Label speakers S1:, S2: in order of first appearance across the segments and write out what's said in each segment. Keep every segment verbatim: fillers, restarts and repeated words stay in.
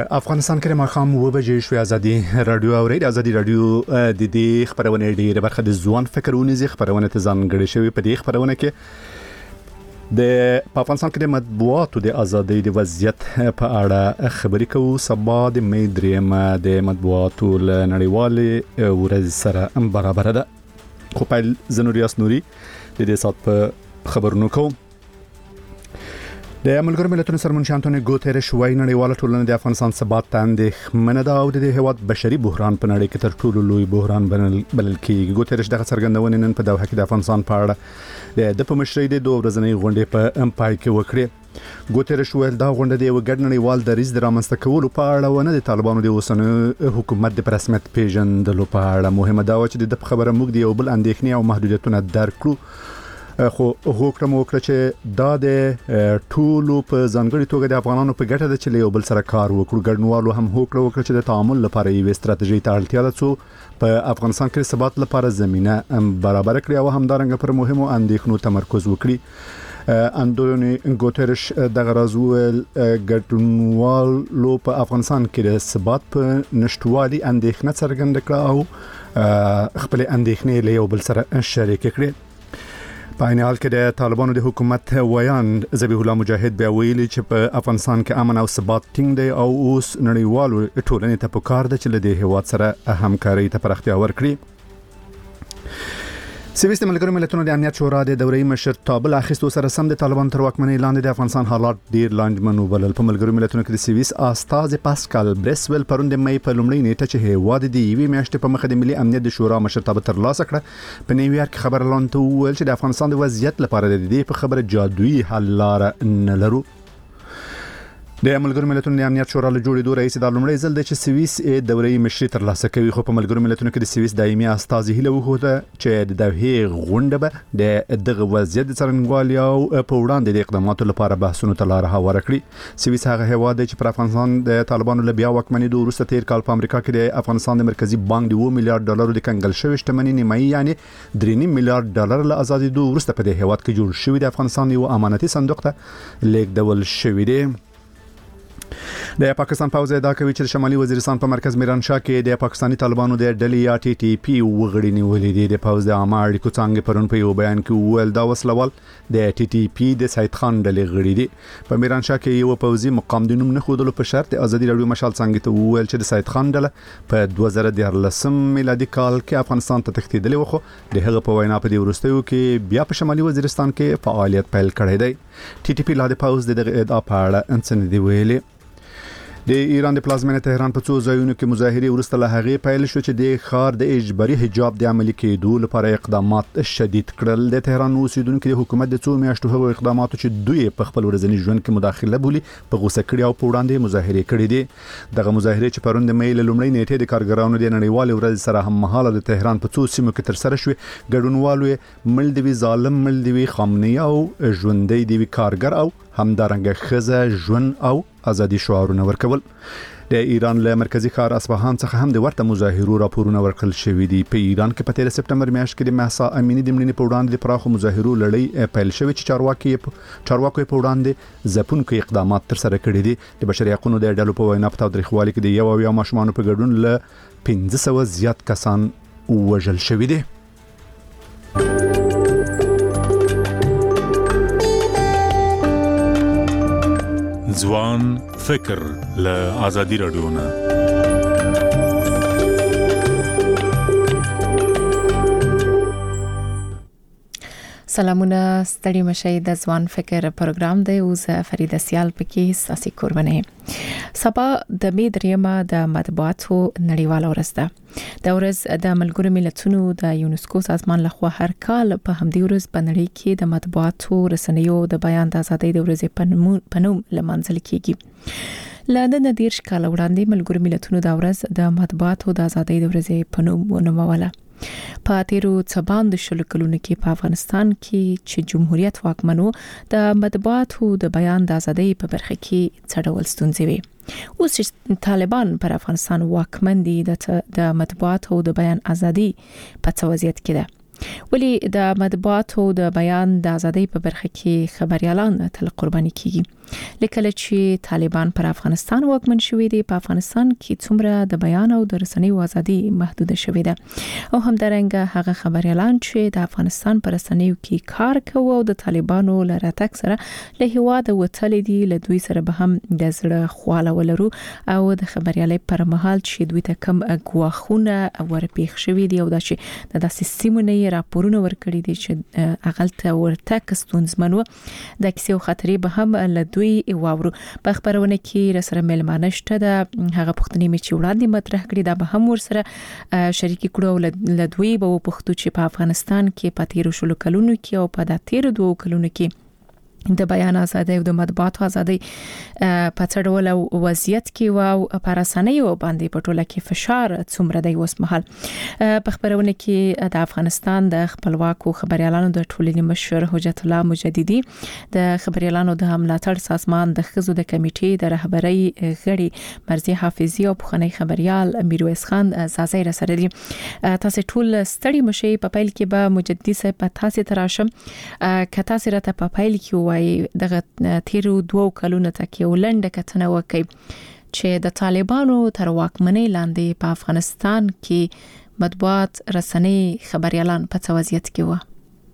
S1: افغانستان کې ماښام و بجې شوې ازادي رادیو اورید ازادي رادیو د دې خبرونه ډیره برخه د ځوان فکرونه زی خبرونه ته ځانګړې شوی په دې خبرونه کې د افغانستان کې د مطبوعاتو د ازادۍ د وضعیت په اړه خبرې کوو. سبا د مې درېمه د مطبوعاتو نړیوالې ورځ سره برابر ده. خو په زنوریاس نوري د دې سات په خبرونو کوم. د ملګرو ملتونو سرمنشي انټونیو ګوتيريش وايي نړیواله ټولنه د افغانستان ثبات ته اندېښمنه ده او د هیواد بشري بحران په نړۍ کې تر ټولو لوی بحران بلل کېږي. ګوتيريش دغه څرګندونه نن په دوحه کې د افغانستان په اړه د په مشرۍ د دوه ورځنۍ غونډې په امپای کې وکړه. ګوتيريش ویل دا غونډه د یو ګډ نړیوال دریځ د رامنځته کولو په اړه ونه د طالبانو د اوسنۍ حکومت د رسمیت پیژندلو په اړه. مهمه دا و چې د خبره موږ د یو بل اندېښنې او محدودیتونه درک کړو. خو هوکړه مو وکړه چې دا د ټولو په ځانګړي توګه د افغانانو په ګټه ده چې یو بل سره کار وکړو. ګډنوالو هم هوکړه وکړه چې د تعامل لپاره یو ستراتیژي ته اړتیا ده چې په افغانستان کې ثبات لپاره زمينه برابر کړي او همدارنګه پر مهمو اندېښنو تمرکز وکړي. انټونیو ګوتيريش دغه راز ویل ګډنوالو په افغانستان کې د ثبات په نشټوالي اندېښنه څرګنده کړه او خپل اندېښنې له یو بل سره شریک کړي. په عین حال کې د طالبانو د حکومت ویان ذبیح الله مجاهد بیا ویلي چې په افغانستان کې امن او ثبات ټینګ دی او اوس نړیوالو ټولنې ته پکار ده چې له دې هیواد سره همکاري ته پراختیا ورکړي. سویس د ملګرو ملتونو د امنیت شورا د دوري مشر تابل اخیستو سره سم د طالبان تر واکمنۍ لاندې د افغانستان حالات ډیر لانجمن وبلل. په ملګرو ملتونو کې د سویس استاذ پاسکال برسویل پروند مې په لومړۍ نیټه چې هیواد د یوې میاشتې په مخ د ملي امنیت د شورا مشر تابل تر لاسه کړه په نیویارک خبر اعلان ته ویل چې د افغانستان د وضعیت لپاره د دې په خبره جادویي حل لار نه لرو. د ملګرو ملتونو د امنیت شورا له جوړېدو رئیس د لومړي ځل د سویس د دوري مشري تر لاسه کوي. خو په ملګرو ملتونو کې د سویس دایمي استاذ هیله وخوده چې د دوه غونډه به د دغه وضعیت څرنګوالي او په وړاندې د اقداماتو لپاره بحثونو ته لار هواره کړي. سویس هغه هیواد چې پر افغانستان د طالبانو له بیا واکمنۍ دوه وروسته تیر کال په امریکا کې د افغانستان د مرکزی بانک د دوه میلیارډ ډالرو د کنګل شوی شتمنۍ نیمایي یعنی درې نیم میلیارډ ډالر له ازادي دوه وروسته په دې هیواد کې جوړ شوی د افغانستان یو امانتي صندوق ته لیږدول شوی دی. د پاکستان پوځ ادعا کوي چې شمالي وزیرستان په مرکز میرانشاه کې د پاکستانی طالبانو د ډلې یا ټي ټي پی وغړي نیولې دي. د پوځ د عامه اړیکو څنګه پرون په یو بیان کې ویل دا وسلوال د ټي ټي پی د سید خان ډلې غړي دي. په میرانشاه کې یو پوځي مقام د نوم نه خودلو په شرط ازادي رادیو مشال څنګه ته ویل چې د سید خان ډله په دوه زره دیارلسم میلادي کال کې افغانستان ته تښتیدلې و. خو د هغه په وینا په دې وروستیو کې بیا په شمالي وزیرستان کې فعالیت پیل کړی دی. ټي ټي پی لا د پوځ د ادعا په اړه انسان دی ویلي. د ایران د پلازمینه تهران په څو ځایونو کې مظاهره ورسته له هغه پیل شو چې د خار د اجباري حجاب د عملي کېدو لپاره اقدامات شدید کړل. د تهران اوسیدونکو د حکومت د څو میاشتو هغو اقداماتو چې دوی په خپل ورځني ژوند کې مداخله بولي په غوسه کړي او په وړاندې مظاهره کړي دي. دغه مظاهره چې پرون د مې له لومړۍ نیټې د کارګرانو د نړیوال ورځ سره هم مهاله د تهران په څو سیمو کې تر سره شوې. ګډونوالو مل دی ظالم مل دی خامنه‌ای او ژوندۍ دی کارګر او همدارنګه خزه ژوند او ازادي شعارونه ورکول. د ایران له مرکزی ښار اصفهان څخه هم د ورته مظاهرو راپورونه ورکړل شوې دي. په ایران کې په تیر سپټمبر میاشت کې د مهسا امینی د مړینې په وړاندې د پراخو مظاهرو لړۍ پیل شوې چې چارواکي چارواکي په وړاندې ځپونکو اقدامات تر سره کړي دي. د بشري حقوقو د ډلو په وینا په تاریخوالي کې د یو او یا ماشومان په ګډون له پنځه سوه زیات کسان وژل شوي دي.
S2: ځوان فکر له ازادي رادیو نه.
S3: سلامونه ستړي مشي د ځوان فکر پروګرام دی او زه فریده سیال پکې ساسي قرباني. سبا د مې درېمه د مطبوعاتو نړیواله ورځ ده. د ورځ د ملګرو ملتونو د یونسکو سازمان لخوا هر کال په همدې ورځ په نړۍ کې د مطبوعاتو رسنیو د بیان د ازادۍ د ورځې په نوم لمانځل کیږي. لندن د دیرش کال وړاندې ملګرو ملتونو د ورځ د مطبوعاتو د ازادۍ د ورځې په نوم ونوموله. په تیرو څباند شل کلونو کې په افغانستان کې چې جمهوریت واکمنو د مطبوعاتو د بیان د ازادۍ په برخه کې څه ډول ستونزې وي. اوس چې طالبان پر افغانستان واکمن دي د مطبوعاتو د بیان ازادي په څه وضعیت کې ده. ولی د مطبوعاتو د بیان د ازادۍ په برخه کې خبريالان تل قرباني کیږي. لکه چې طالبان پر افغانستان واکمن شوي دي په افغانستان کې څومره د بیان او د رسنیو ازادي محدود شوې ده او همدارنګه هغه خبريالان چې د افغانستان پر رسنیو کې کار کوي او د طالبانو لراتک سره له هیواد وتل دي له دوی سره به هم د زړه خواله ولرو او د خبريالۍ پر مهال چې دوی ته کم غواخونه ورپېښ شوې دي او د چې د سیمونې راپورونه ورکړي دي چې اغلته ورتک ستونزمنو د کیسې خطرې به هم له دوی واورو په خبرونه کې رسره ملمانه شته د هغه پښتني می چې وړاندې مطرح کړي دا به هم ورسره شریک کړو له دوی به پښتو چې په افغانستان کې په تیر شلو کلونو کې او په د تیر دوه کلونو کې د بیان ازادي او د مطبوعات ازادي په څړول او وضعیت کې او پر رسنیو باندې په ټوله کې فشار څومره دی اوس مهال په خبرونه کې د افغانستان د خپلواکو خبريالانو د ټولنې مشر حجت الله مجددي د خبريالانو د ملاتړ سازمان د خزو د کمیټې د رهبرۍ غړي مرزي حافظي او پخنی خبريال میرویس خان زازي رسره دي تاسو ټول ستړي مشي په پایل کې به مجددي صاحب په تاسو تراشم کته سره ته په پایل کې دغه تیرو دوه کلونو ته کې ولنډه کتنه وکي چې د طالبانو تر واکمنۍ لاندې په افغانستان کې مطبوعات رسنۍ خبريالان په څه وضعیت کې و.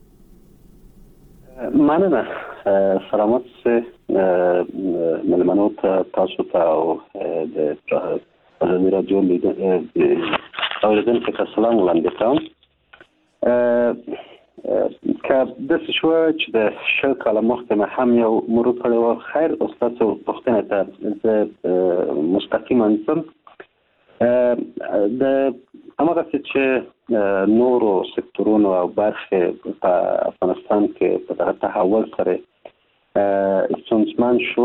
S4: مننه سلامات ملمنو تاسو ته او د ازادي رادیو اوریدونکو ته سلام وړاندې کوم. که د شو چې د شل کاله مخکې هم یو مرور کړی و خیر استاد پوښتنه ته د مستقیما سم د هغه چې نورو سکتورونو او برخې په افغانستان کې په دغه تحول سره ستونزمن شو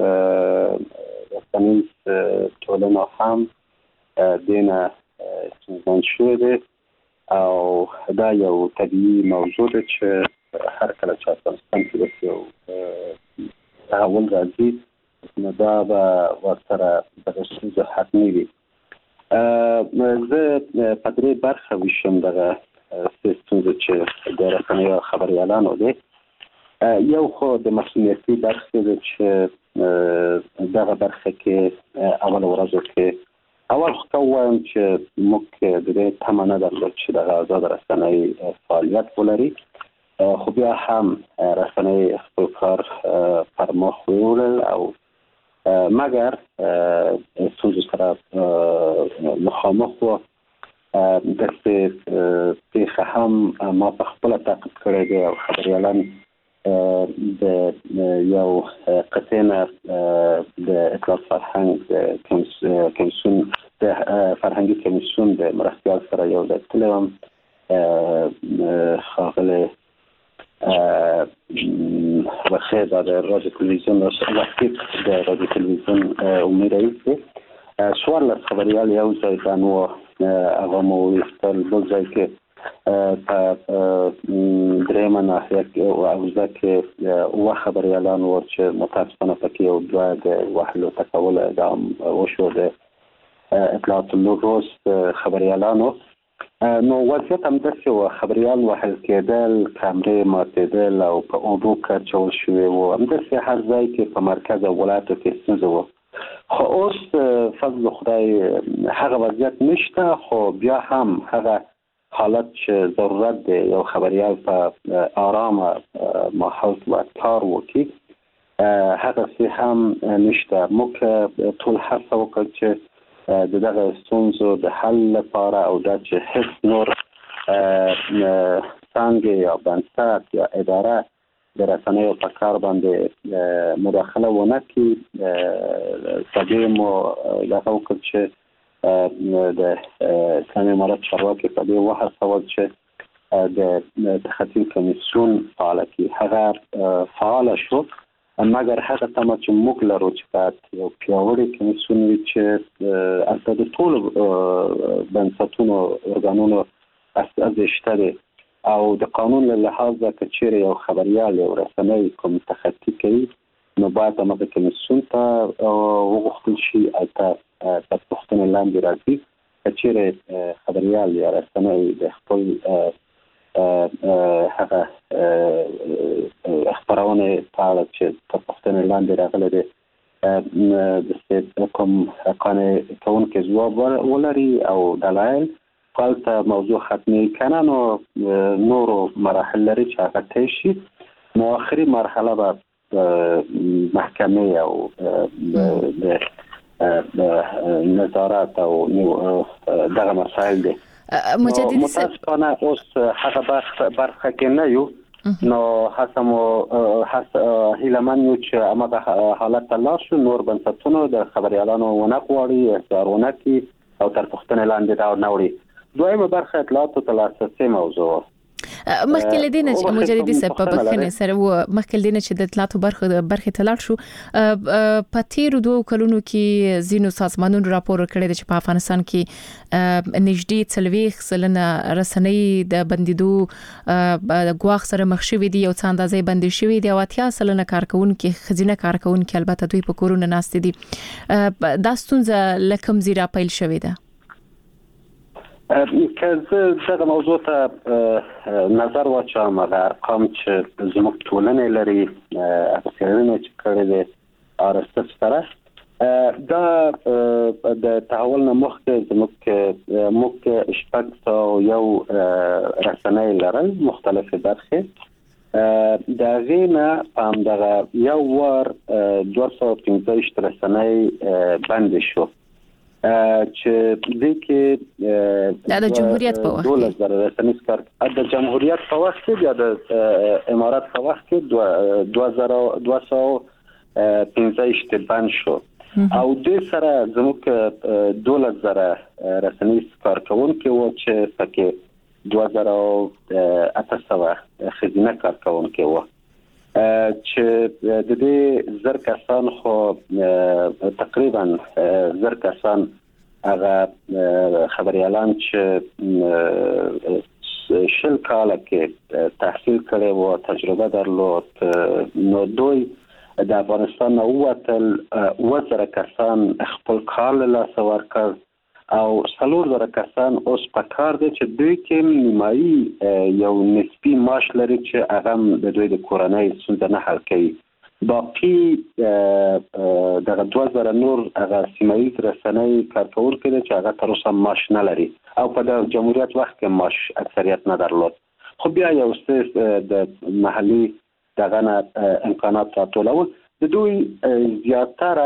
S4: رسنیز ټولنه هم دینه ستونزمن شو دی او دا یو طبیعي موضوع ده چې هر کله چې افغانستان کې یو تحول راځي نو دا به ورسره د ستونزو حتمي وي. زه په درې برخه ویشم دغه ستونزې چې د رسنیو خبريالانو دي. یو خو د مسؤلیتي برخه ده چې دغه برخه کې اول ورځو کې اول خو وایم چې موږ د دې تمنه درلود چې د آزاد رسنۍ فعالیت ولري خو بیا هم رسنۍ خپل کار پر مخ وړل او مګر ستونزو سره مخامخ و د پیښه هم ما په خپل تعقیب کړی دی او خبريالان د یو قطعه د اطلاعات فرهنګ کمیسیون د فرهنګي کمیسیون د مرستیال سره یو د تلوم خاغله وخیر د رادیو تلویزیون وقتی د رادیو تلویزیون امیدوارم سوال له خبريال یو ځای کانو هغه مو وستل بل ځای کې په درېمه ناحیه کې او اوزه کې او خبريالان ورچ متاسفانه پکې او دوه د وحلو تکول اعلان وشو د اطلاعات لوګوس خبريالانو نو وضعیت هم داسې و خبريال وحل کېدل کامرې ماتېدل او په اوبو کچول شوې و همداسې هر ځای کې په مرکز او ولایتو کې ستونزه و خو اوس فضل خدای هغه وضعیت نشته خو بیا هم هغه حالت چې ضرورت دی یو خبريال په آرامه ماحول کې کار وکړي هغه څه هم نشته. موږ ټول هڅه وکړو چې د دغه ستونزو د حل لپاره او د چې هیڅ نور څنګه یا بنسټ یا اداره د رسنیو په کار باندې مداخله ونه کړي سبب مو دغه وکړ چې د اسلامي امارت چارواکي په دې وهڅول چې د تخطي کمیسیون فعال کړي هغه فعال شو مګر هغه تم چې موږ لرو چې یو پیاوړی کمیسیون وي چې البته د ټولو بنسټونو ارګانونو اساس شته او د قانون له لحاظه کچېره یو خبريال یو رسنۍ کوم تخطي کوي نو باید هغه کمیسیون ته وغوښتل شي البته په پښتون لاندې راځي کچېره خبريال یا رسنۍ د خپل هغه خبرونه په اړه چې په پښتني لاندې راغلي دي د کوم قانون کون کې ځواب ولري او دلایل قالت موضوع ختمي کنه نو نورو مراحل لري چې هغه تشي نو اخري مرحله به محکمه او د نظارت او دغه مسائل دي
S3: مجددي
S4: متاسفانه اوس هغه برخه کې نه یو نو حسمو حس هیلمن یو چې امده حالت الله شو نور بنسټونو د خبريالانو ونقوري احتارونه کی او تر پښتنه لاندې دا نوري دویمه برخه اطلاعات او تلاسسي موضوع
S3: مخکې لدینه چې مجددي سبب خنه سره و مخکې لدینه چې د اطلاعات برخه برخه تلل شو په تیر دوه کلونو کې زینو سازمانونو راپور کړی چې په افغانستان کې نږدې څلويخ سلنه رسنۍ د بندیدو غواخ سره مخ شوې دي او څه اندازې بندي شوې دي او اتیا سلنه کارکونکو خزینه کارکونکو البته دوی په کورونه ناست دي دا ستونزه لکم زیرا پیل شوې ده
S4: که زه دغه موضوع ته نظر واچوم هغه ارقام چې زموږ ټولنې لري افسرونه چې کړي دي ارسته سره دا د تحول نه مخکې زموږ موږ شپږ سوه یو رسنۍ لرل مختلفې برخې دا غینه هم دغه یو وار دوه سوه پنځه ویشت رسنۍ بند شو چې د کې
S3: د جمهوریت په وخت
S4: دولت زره رسنۍ کار د جمهوریت په وخت کې یا د امارات په وخت کې دوه سوه پنځه ویشت بند شو او د سره زموږ دولت زره رسنۍ کار کوونکي و چې پکې دوه سوه اته سوه خزینه کار کوونکي و چې د دې زر کسان خو تقریبا زر کسان هغه خبريالان چې شل کال کې تحصیل کړي او تجربه درلود نو دوی د افغانستان نو وتل وزره کسان خپل کار له سوار کړ او څلور زره کسان اوس په کار دي چې دوی کې نیمایي یو نسبی معاش لري چې هغه د دوی د کورنۍ ستونزې نه حل کوي باقي دغه دوه زره نور هغه سیمایي رسنۍ کارکونکو چې هغه تر اوسه معاش نه لري او په د جمهوریت وخت کې معاش اکثریت نه درلود خو بیا یو څه د محلي دغه امکانات راټولول د دوی زیاتره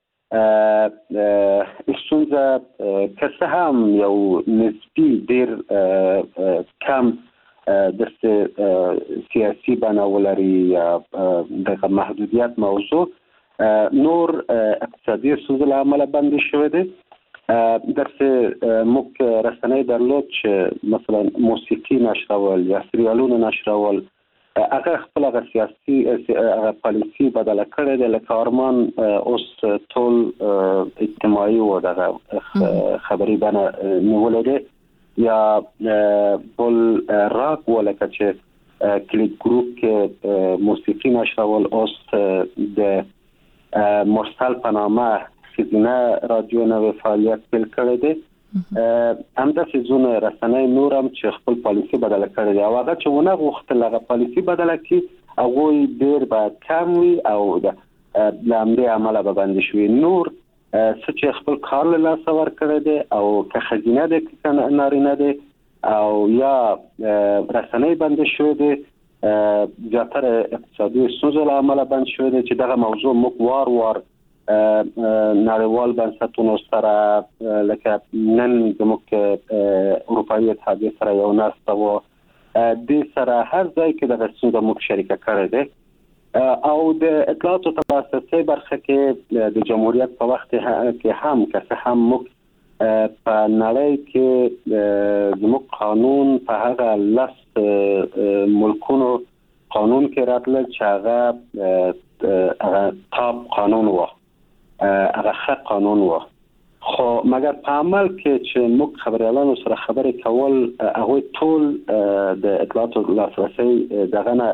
S4: ستونزه که څه هم یو نسبی ډیر کم د سیاسي بڼه ولري یا د محدودیت موضوع نور اقتصادي ستونزې له امله بندي شوې دي درسه موږ رسنۍ درلود چې مثلا موسیقي نشرول یا سریالونه نشرول هغه خپل هغه سیاسي هغه پالیسي بدله کړې ده لکه ارمان اوس ټول اجتماعي او دغه خبري بنا نیولې ده یا بل راک ولکه چې کلیک ګروپ کې موسیقي نشرول اوس د مرسل په نامه خزینه رادیو نو فعالیت پیل کړی دی همداسې ځونه رسنۍ نور هم چې خپل پالیسي بدله کړې دي او هغه چې ونه غوښتل هغه پالیسي بدله کړي هغوی ډېر به کم وي او د همدې امله به بندي شوي نور څه چې خپل کار له لاسه ورکړی دی او که خزینه دی که نارینه دی او یا رسنۍ بندي شوي دي زیاتره اقتصادي ستونزو له امله بند شوي دي چې دغه موضوع موږ وار وار نړیوال بنسټونو سره لکه نن زموږ اروپایي اتحادیه سره یو ناسته و د سره هر ځای کې دغه ستونزه موږ شریکه کړې ده او د اطلاعات او تلاسسي برخه کې د جمهوریت په وخت کې هم که څه هم موږ په نړۍ کې زموږ قانون په هغه لس ملکونو قانون کې راتله چې هغه هغه تاب قانون و هغه ښه قانون و خو مګر په عمل کې چې موږ خبريالانو سره خبرې کول هغه ټول د اطلاعات او لاسرسي دغه نه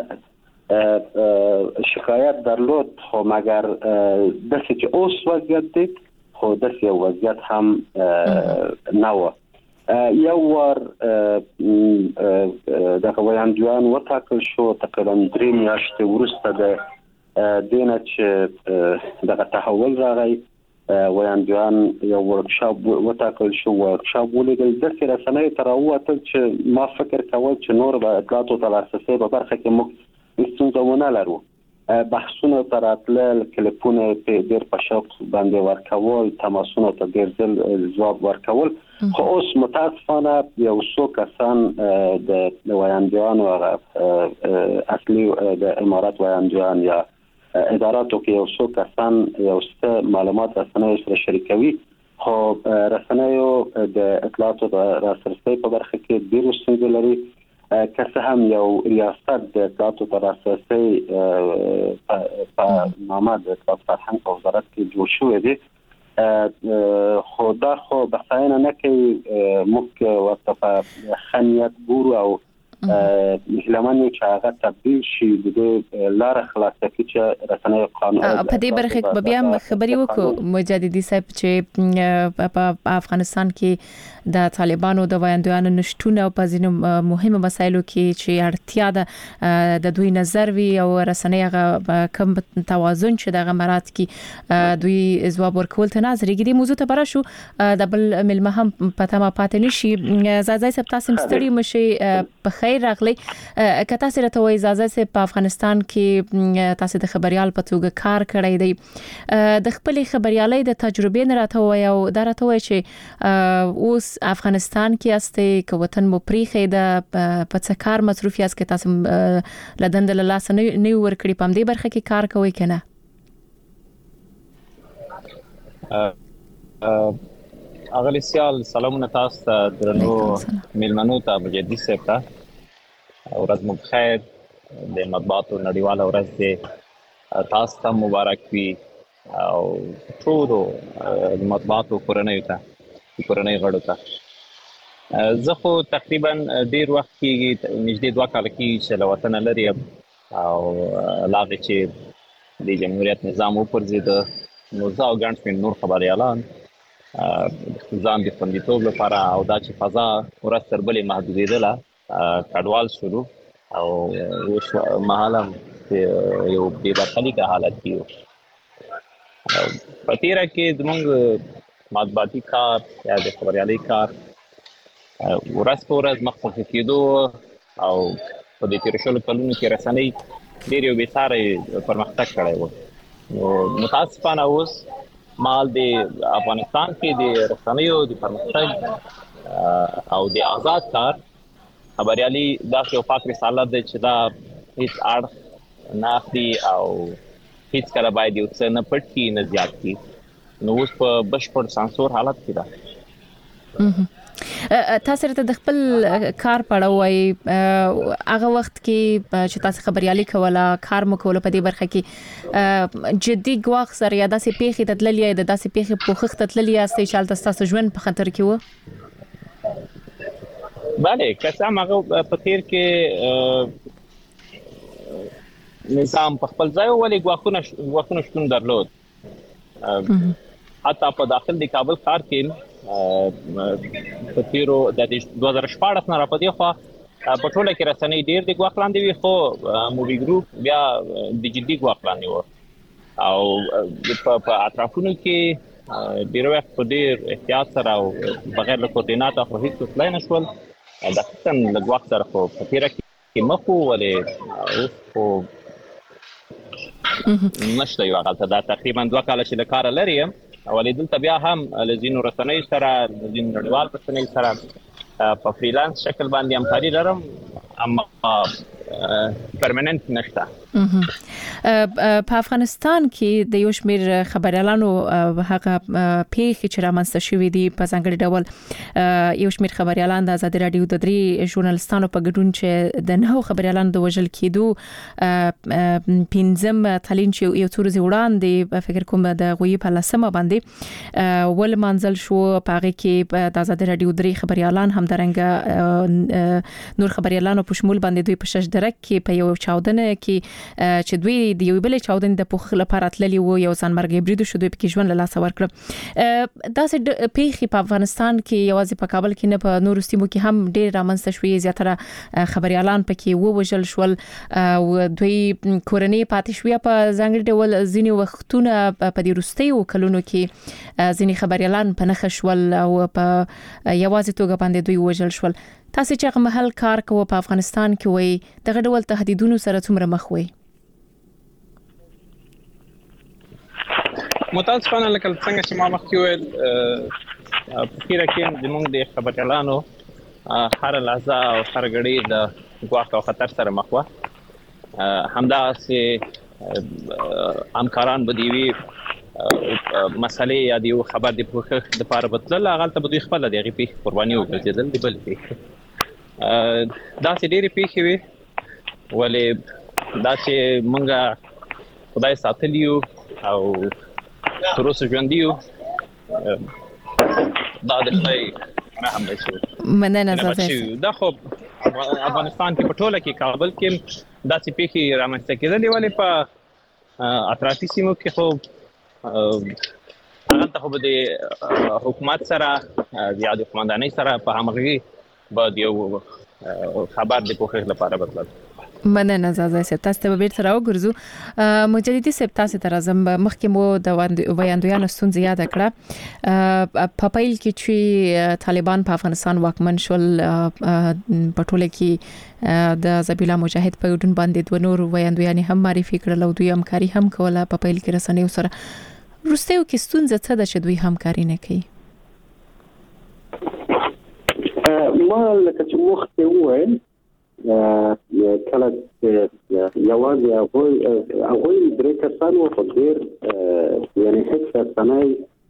S4: شکایت درلود خو مګر د څه اوس وضعیت دی خو د څه وضعیت هم نه و یو ور دغه ویاندویان وټاکل شو. تقریبا درې میاشتې وروسته د دینه چې دغه تحول راغی ویاندویان یو ورکشاپ وټاکل شو. ورکشاپ ولیدل د رسنۍ تر اوته چې ما فکر کاوه چې نور به اطلاعات او لاسرسي په برخه کې موږ ستونزه لرو. بحثونه تر اتل کلیپونه په ډیر په شوق باندې ورکول، تماسونه ته ډیر ځل ځواب ورکول. خو اوس متاسفانه یو څو کسان د ویاندویانو اصلي د امارات ویاندویان یا اداراتو کې یو څو کسان یو څه معلومات رسنیو سره شریکوي، خو رسنیو د اطلاعاتو د لاسرسي په برخه کې ډیر ستونزې لري. که څه هم یو ریاست د اطلاعاتو د لاسرسي په نامه د اطلاعات فرهنګ په وزارت کې جوړ شوی دی، خو دا خو بخښنه نه کوي. موږ ورته په خنیت ګورو او لمنې چې هغه تبدیل شي د لار خلاصه کې چې رسنۍ قانون
S3: په دې برخه کې بیا خبري وکړو مجددي صاحب چې په افغانستان کې د طالبانو د ویاندویانو نشټونه او په ځینو مهمه مسایلو کې چې اړتیا ده د دوی نظر وی او رسنۍ هغه کم توازن چې د غمرات کې دوی ځواب ورکول ته نظر کې دي. موضوع ته برا شو د بل ملمه هم پته ما پاتې نشي. زازای صاحب تاسو مستړي مشي په خیر راغلی. کته سره ته وای اجازه سه په افغانستان کې تاسو د خبريال په توګه کار کړی دی، د خپل خبريالۍ د تجربې نه راته وای او دا راته وای چې اوس افغانستان کې استه ک وطن مو پریخې د په کار مصروفیت کې تاسو لدند له لاس نه نیو ور کړی پم دې برخه کې کار کوي کنه؟
S5: اغلی سیال سلامونه تاسو ته درنو ملمنو ته مجددي صاحب ته ورځ مو بخیر. د مطبوعاتو نړیواله ورځ دې تاسو ته مبارک وي او ټولو د مطبوعاتو کورنیو ته کورنۍ غړو ته. زه خو تقریبا ډیر وخت کې نږدې دوه کال کې چې له وطن لري او لاغې چې د جمهوریت نظام وپرځېده نو زه او ګڼ شمېر نور خبریالان ځان د خوندیتوب لپاره او دا چې فضا ورځ تر بلې محدودېدله کډوال شروع او اوس مهاله یو بې برخلیکه حالت کې یو. په تیره کې زموږ مطبوعاتي کار یا د خبریالۍ کار ورځ په ورځ مخ په کېدو او په دې تېرو شلو کلونو کې رسنۍ ډېر یو بېساری پرمختګ کړی و. نو متاسفانه اوس مال د افغانستان کې د رسنیو د پرمختګ او د آزاد کار خبريالي دا یو پاک رسالت دی چې دا هیڅ اړ نه اخلي او هیڅ کله باید یو څه نه پټ کړي نه زیات کړي. نو اوس په بشپړ سانسور حالت کې ده.
S3: تاسو ته د خپل کار پړوي هغه وخت کې چې تاسو خبريالي کوله کار مو کوله په دې برخه کې جدي غواخ سره یا داسې پیخي تدللې د داسې پیخي پوخخ تدللې استې چې تاسو ژوند په خطر کې و؟
S5: بله که څه هم هغه په تیر کې نظام په خپل ځای ولې غواخونه غواخونه شتون درلود. حتی په داخل د کابل ښار کې په تیرو د دوه زره شپاړس نه راپدې خو په ټوله کې رسنۍ ډیر د غواخ لاندې وي، خو مووی ګروپ بیا د جدي غواخ لاندې و او په اطرافونو کې ډیر وخت په ډیر احتیاط سره او بغیر له کوردینات او هیڅ څه نه شول. دا څنګه د غواخ سره په تیره کې مخو ولې اوس خو نشته یو هغه دا تقریبا دوه کال چې د کار لري ولې دلته بیا هم لزینو رسنۍ سره لزینو نړیوال رسنۍ سره په فریلانس شکل باندې همکاري لرم اما پرمننت نشته.
S3: په افغانستان کې د یو شمېر خبريالانو هغه پیښې چې رامنځته شوې دي په ځانګړي ډول یو شمېر خبريالان د آزادي رادیو د درې ژورنالستانو په ګډون چې د نهو خبريالانو د وژل کېدو پنځم تلین چې یو څو ورځې وړاندې فکر کوم د غوي په لسمه باندې ول منزل شو. په هغه کې د آزادي رادیو درې خبريالان هم درنګ نور خبريالانو په شمول باندې دوی په شش درک کې په یو چاودنه کې چې دوی د یو بل چاودن د پوخ لپاره تللی وو یو ځان مرګ بریدو شو دوی پکې ژوند له لاس ورکړ دا سه پیخي په افغانستان کې یوازې په کابل کې نه په نورو سیمو کې هم ډېر رامنځته شوې زیاتره خبريالان پکې وو وژل شول او دوی کورنۍ پاتې شوې په ځانګړي ډول ځینی وختونه په دې روستي کلونو کې ځینی خبريالان په نخښ شول او په یوازې توګه باندې دوی وژل شول تاسو چې هغه محل کار کوو په افغانستان کې وي دغه ډول تهدیدونو سره څومره مخ وي
S5: متاسفانه لکه څنګه چې ما مخکې وویل په خیره کې د موږ د خبريالانو هر لحظه او هر غړي د ګواښ او خطر سره مخ وو همدا سه همکاران به دیوي مسلې یا دی خبر دی په د پاره بدل هغه ته به دوی خپل دی غي قرباني وکړي د بل دی دا چې ډېری پیښې وي ولې دا چې مونږه خدای ساتلیو او تر اوسه ژوند دیو دا د خدای رحم دی
S3: مننه زه
S5: دا خو افغانستان کې په ټوله کې کابل کې دا چې پیښې رامنځته کېدلې ولې په اطرافي سیمو کې خو هغه ته خو د حکومت سره یا د قومندانۍ سره په همغږي باید یو خبر د پوښښ لپاره بدلل
S3: مننه زازا سپ تاسو ته بیرته راوګرځو مجددي سپ تاسو ته راځم مخکې مو د ویاندویانو ستونزې یاد کړه په پیل کې چې طالبان په افغانستان واکمن شول په ټوله کې د زبیلا مجاهد په ګډون باندې د نور ویاندویان هم معرفي کړل او دوی همکاري هم کوله په پیل کې رسنیو سره روستیو کې ستونزه څه ده چې دوی همکاري نه کوي
S4: ما لکه چې مخکې وویل کله یوازې هغه هغه درې کسانو په ډېر یعنی هیڅ څنګه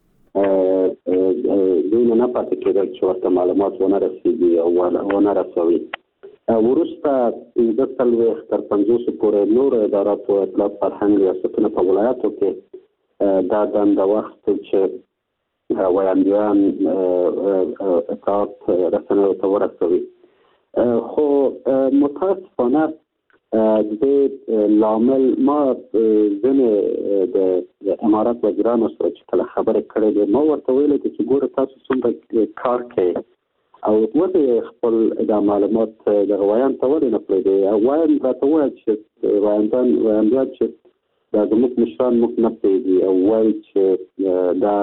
S4: دوی نه پاتې کېدل چې ورته معلومات ونه رسیږي او ونه رسوي ورسته د تلويخ تر پنځوس پورې نور ادارات او اطلاعات فرهنګ ریاستونه په ولایاتو کې دا د وخت چې ویاندویان اطلاعات رسنیو ته ورسوي خو متاسفانه د لامل ما ځنه د امارات وزیرانو سره چې کله خبرې کړې دي ما ورته ویل چې ګوره تاسو څومره کار کوي او ورته خپل د معلومات د غوایان ته ولې نه پرې دي او وایم راته وایي چې وایندان وایندان چې دا زموږ مشران موږ نه پرېږدي او وایي چې دا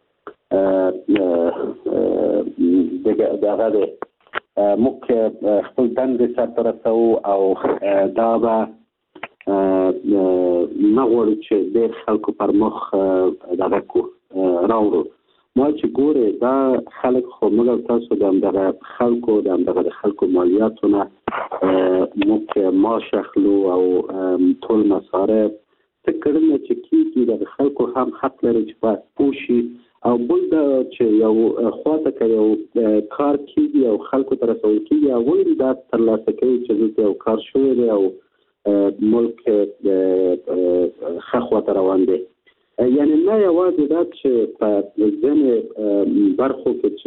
S4: دغه دی موږ خپل دندې سرته رسوو او دا به نه غواړو چې ډېر خلکو پر مخ دغه کړو راوړو ما چې ګورې دا خلک خو موږ تاسو د همدغه خلکو د همدغه د خلکو مالیاتونه موږ معاش اخلو او ټول مصارف څه کړنه چې کېږي د خلکو هم حق لري چې باید پوه شي او بل دا چې یو خواته که یو کار کېږي او خلکو ته رسول کېږي هغوی دا ترلاسه کوي چې دلته یو کار شوی دی او ملک ښه خواته روان دی یعنی نه یوازې دا چې په ځینې برخو کې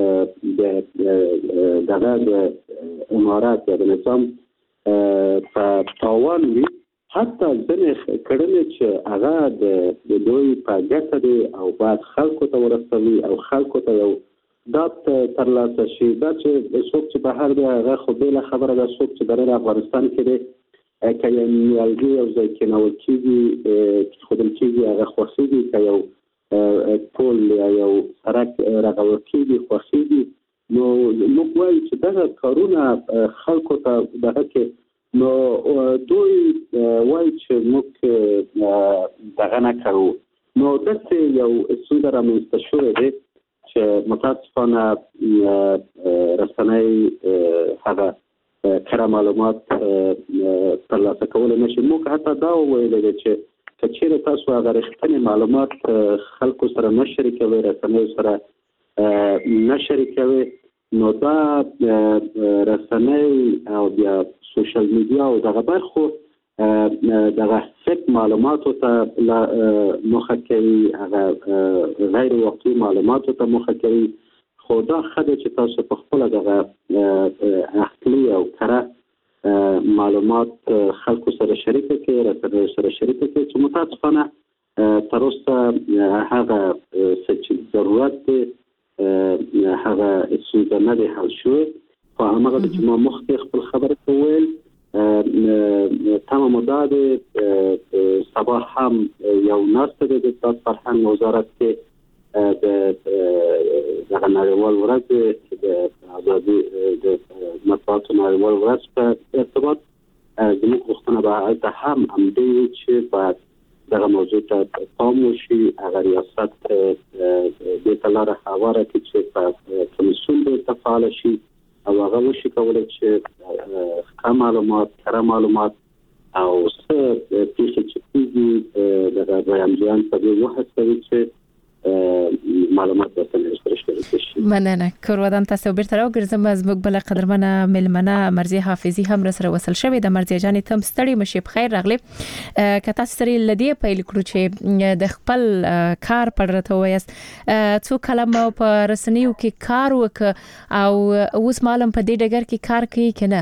S4: چې دغه د امارات یا د نظام په تاوان وي حتی ځینې کړنې چې هغه د دوی په ګټه دي او باید خلکو ته ورسوي او خلکو ته یو داد ترلاسه شي دا چې څوک چې بهر دی هغه خو بېله خبره ده څوک چې دننه افغانستان کې دی که یو نیالګي یو ځای کېنول کېږي کېښودل کېږي هغه خوښېږي که یو پل یا یو سړک رغول کېږي خوښېږي نو موږ وایو چې دغه کارونه خلکو ته دغه کې نو دوی وایي چې موږ دغه نه کوو نو داسې یو ستونزه رامنځته شوې دی چې متاسفانه رسنۍ هغه کره معلومات ترلاسه کولی نه شي موږ حتی دا وویلی دی چې که چېرې تاسو هغه رښتینې معلومات خلکو سره نه شریکوئ رسنیو سره نه شریکوئ نو دا رسنۍ او بیا سوشل میډیا او دغه برخو دغه فیک معلوماتو ته مخه کوي هغه غیر واقعي معلوماتو ته مخه کوي خو دا ښه ده چې تاسو په خپله دغه عقلي او کره معلومات خلکو سره شریک کې رسنۍ سره شریک کې چې متاسفانه تر اوسه هغه څه ضرورت دی هغه څه نه دی حل شوی خو همغه چې ما مخکې خپل خبره کوم تمام مدت سبا هم یو ناسته د فرهنګ وزارت کې د دغه نړیوال ورځ د ازادي د مطبوعاتو نړیوال ورځ په ارتباط زموږ غوښتنه به هلته هم همدې چې باید دغه موضوع ته پام وشي هغه ریاست دې ته لاره هواره کړي چې په کمیسیون به فعال شي او هغه وشي کولی چې ښه معلومات کره معلومات او څه پیښې چې کېږي دغه بیانجیان په دې وهڅوي چې معلومات به سره شریک شي.
S3: مننه کورودان تاسو بیرته راوګرځم زموږ بل قدرمنه ملمنه مرزیه حافظي هم سره وصل شوې د مرزیه جانې تم ستړي مشي بخیر راغلی که تاسو سره لدی پیل کړو چې د خپل کار پړرته وایست څو کلمه په رسنیو کې کار وک او اوس معلوم په دې ډګر کې کار کوي کنه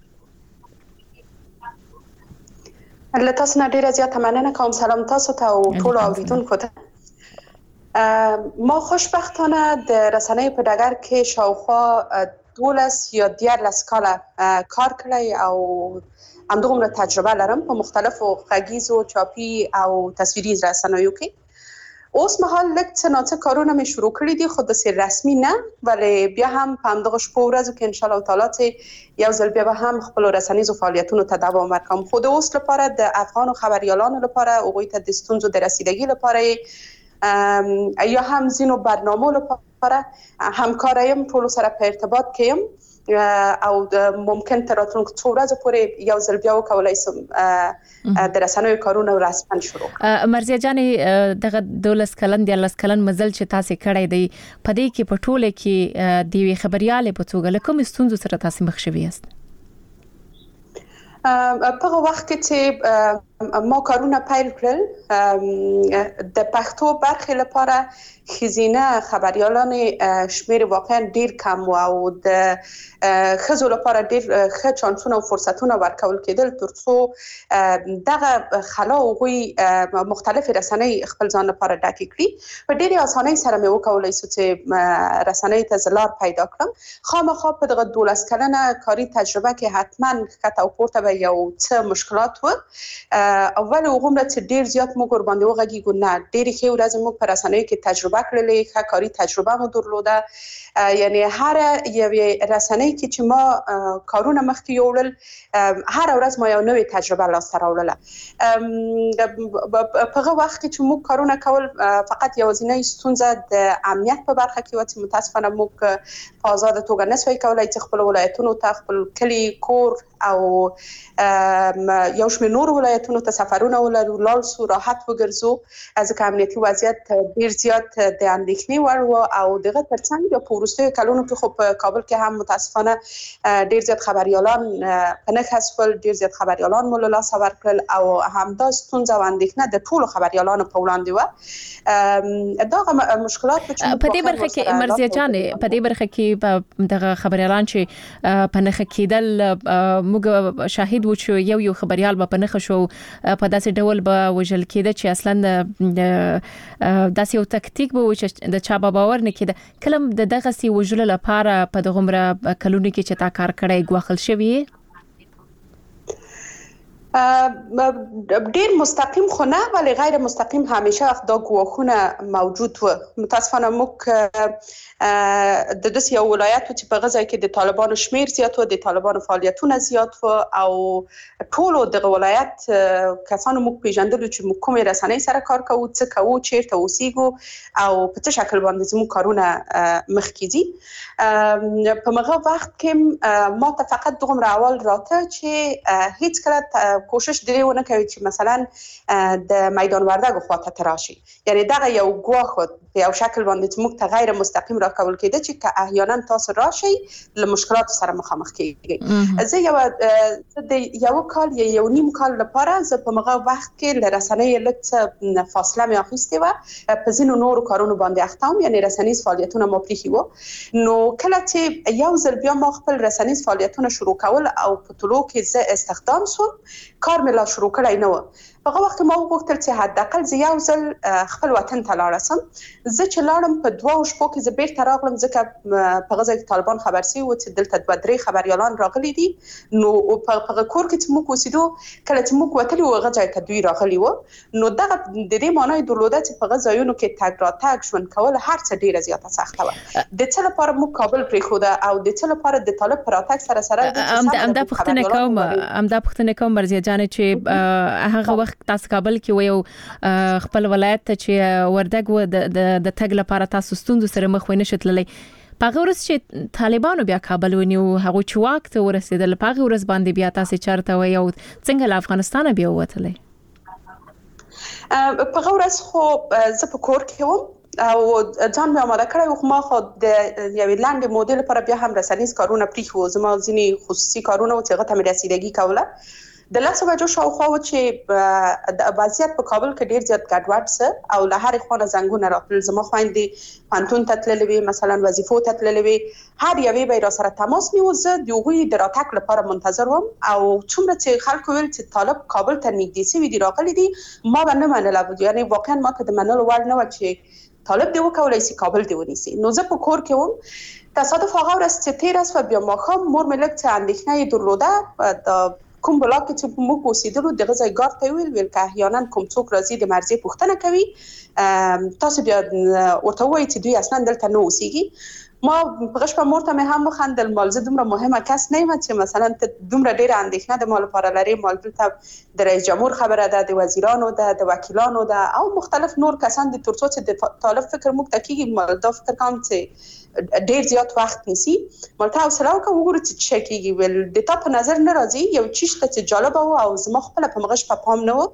S6: الله تاسو نه ډیره زیاته مننه کوم سلام تاسو ته او ټول اوریدونکو ته ما خوشبختانه د رسنۍ په ډګر کې شاوخوا دولس یا دیارلس کاله کار کړی او همدغومره تجربه لرم په مختلفو غږیزو چاپي او تصویري رسنیو کې اوس مهال لږ څه ناڅه کارونه مې شروع کړي دي خو داسې رسمي نه ولی بیا هم په همدغه شپو ورځو کې انشاءالله تعالی چې یو ځل بیا به هم خپلو رسنیزو فعالیتونو ته دوام ورکوم خو د اوس لپاره د افغانو خبریالانو لپاره هغوی ته د ستونزو د رسیدګي لپاره یا هم زینو برنامو لپاره همکاریم ټول سره په ارتباط کېم او ممکن تر راتلونکو څو ورځې پورې یو ځل بیا وکولای شم د رسنیو کارونه رسماً شروع
S3: مرزیه جانې دغه دولس کلن دیارلس کلن مزل چې تاسو کړی دی په دې کې په ټوله کې د یوې خبریالې په توګه له کومې ستونزو سره تاسو مخ شوي یاست
S6: په وخت کې چې ما کارونه پیل کړل د پښتو برخې لپاره خزینه خبریالان شمیر واقعا ډیر کم و او د خزو لپاره ډیر ښه چانسونه او فرصتونه ورکول کېدل ترڅو دغه خلا او غوي مختلف رسنۍ خپل ځان لپاره ډکې کړي په ډیره اسانۍ سره مې وکولای شو چې رسنۍ ته زلار پیدا کړم خامخا په دغه دولس کلنه کاري تجربه کې حتما ښکته او پورته به یو څه مشکلات و اول وګوره چې ډیر زیات موږ ور باندې وغږیږو نه ډیر ښه ورځ موږ په رسنیو کې تجربه کړلې ښه کاري تجربه مو درلوده یعنی هر یو رسنۍ کې چې ما کارونه مخکې یوړل هر ورځ ما یو نوې تجربه لاسته راوړله په هغه وخت کې چې موږ کارونه کول فقط یوازینۍ ستونزه د امنیت په برخه کې و چې متاسفانه موږ په آزاده توګه نشوای کولای چې خپل ولایتونو ته خپل کلی کور او یو شمېر نور ولایتونو ته سفرونه ولرو لاړ سو راحت وګرځو ځکه امنیتي وضعیت ډیر زیات د اندېښنې وړ و او دغه ترڅنګ په وروستیو کلونو کې خو په کابل کې هم متاسفانه ډیر زیات خبریالان په نښه شول ډیر زیات خبریالان مو له لاسه ورکړل او همدا ستونزه او اندېښنه د ټولو خبریالانو په وړاندې وه دا مشکلات
S3: په دې برخه کې مرزیه جانې په دې برخه کې دغه خبریالان چې په نښه کېدل موږ شاهد و چې یو یو خبريال به په نخښ شو په داسې ډول به وژل کېده چې اصلا داسې یو تکتیک به و چې د چا به باور نه کېده کلم د دغه سي وژل لپاره په دغه کلونو کې چې تا کار کړی غوښل شوی
S6: ډیر مستقیم خو نه ولی غیر مستقیم همیشه دا گواهونه موجود و متاسفانه موږ د داسې یو ولایت چې په غزا کې د طالبانو شمیر زیات و د طالبانو فعالیتونه زیات و او ټولو دغه ولایت کسانو موږ پیژندلو چې موږ کومې رسنۍ سره کار کوو څه کوو چیرته اوسېږو او په څه شکل باندې زموږ کارونه مخکې ځي په هغه وخت کې ما ته فقط دومره اول راته چې هیڅ کله کوشش دی ونه کوي چې مثلا د میدان وردګو خواته تراشي یعنی دغه یو ګواښ په یو شکل باندې چې موږ ته غیر مستقیم راکول کېده چې که احیانا تاسو راشي له مشکلات سره مخامخ کېږئ زه یو د یو کال یا یو نیم کال لپاره زه په هغه وخت کې له رسنۍ لږ فاصله مې اخیستې وه په ځینو نورو کارونو باندې اخته وم یعنی رسنیز فعالیتونه مو پرېښي وو نو کله چې یو ځل بیا ما خپل رسنیز فعالیتونه شروع کول او په طلوع کې زه استخدام شوم کار مې لا شروع کړی نه و. په هغه وخت ما وغوښتل چې حداقل زه یو ځل خپل وطن ته لاړ شم. زه چې لاړم په دوه شپو کې زه بیرته راغلم ځکه په غزا کې طالبان خبر سي و چې دلته دوه درې خبريالان راغلي دي. نو په کور کې چې موږ اوسېدو کله چې موږ وتلو هغه ځای ته دوی راغلي و. نو دغه د دې معنی درلوده چې په غزایونو کې تګ را تګ ژوند کول هر څه ډیره زیاته سخته و. د څه لپاره موږ کابل پرېښوده او د څه لپاره د طالب پر راتګ سره سره
S3: امدا پښتنه کوم امدا پښتنه کوم مرزي جان چې هغه وخت تاسو کابل کې ویو خپل ولایت ته چې وردګ و د تګ لپاره تاسو ستوندو سره مخ ونه شتللی. پاغه ورځ چې طالبانو بیا کابل ونیو هغه چې وخت ورسېدل پاغه ورځ باندې بیا تاسو چارته ویو څنګه له افغانستان بیا وتلې؟
S6: پاغه ورځ خو زه په کور کې وم او ځان مې آماده کړی و. ما خو د یوې لاندې مودې لپاره بیا هم رسنیز کارونه پرېښو. زما ځینې خصوصي کارونه و چې هغه ته مې رسیدګي کوله. د لاسو بجو شاوخوا و چې د وضعیت په کابل کې ډیر زیات ګډوډ سه او له هرې خوا نه زنګونه راتلل. زما خویندې پوهنتون ته تللې وې، مثلا وظیفو ته تللې وې، هر یوې به یې راسره تماس نیو. زه د هغوی د راتګ لپاره منتظر وم او څومره چې خلکو ویل چې طالب کابل ته نږدې سوي دي راغلي دي ما به نه منله. یعنې واقعا ما ته د منلو وړ نه وه چې طالب دې وکولی سي کابل دې ونیسي. نو زه په کور کې وم. تصادف هغه ورځ چې تېره شوه بیا ماښام مور مې لږ څه اندېښنه یې درلوده. د کوم بلاک چې موږ اوسېدلو دغه ځای ګارد ته ویل ویل که احیانا کوم څوک راځي د مرزي پوښتنه کوي تاسو بیا ورته ووایئ چې دوی اصلا دلته نه اوسېږي. ما په غشپه مور ته مې هم وخندل. مال زه دومره مهمه کس نه یم چې مثلا ته دومره ډېره اندېښنه د ما لپاره لرې. مال دلته د رئیس جمهور خبره ده، د وزیرانو ده، د وکیلانو ده او مختلف نور کسان دي تر څو چې د طالب فکر موږ ته کېږي. مال دا فکر کوم چې ډېر زیات وخت نیسي. مال ته حوصله وکړه وګورو چې څه کېږي. ویل د تا په نظر نه راځي یو چیز ته چې جالبه و او زما خپله په مغه شپه پام نه و.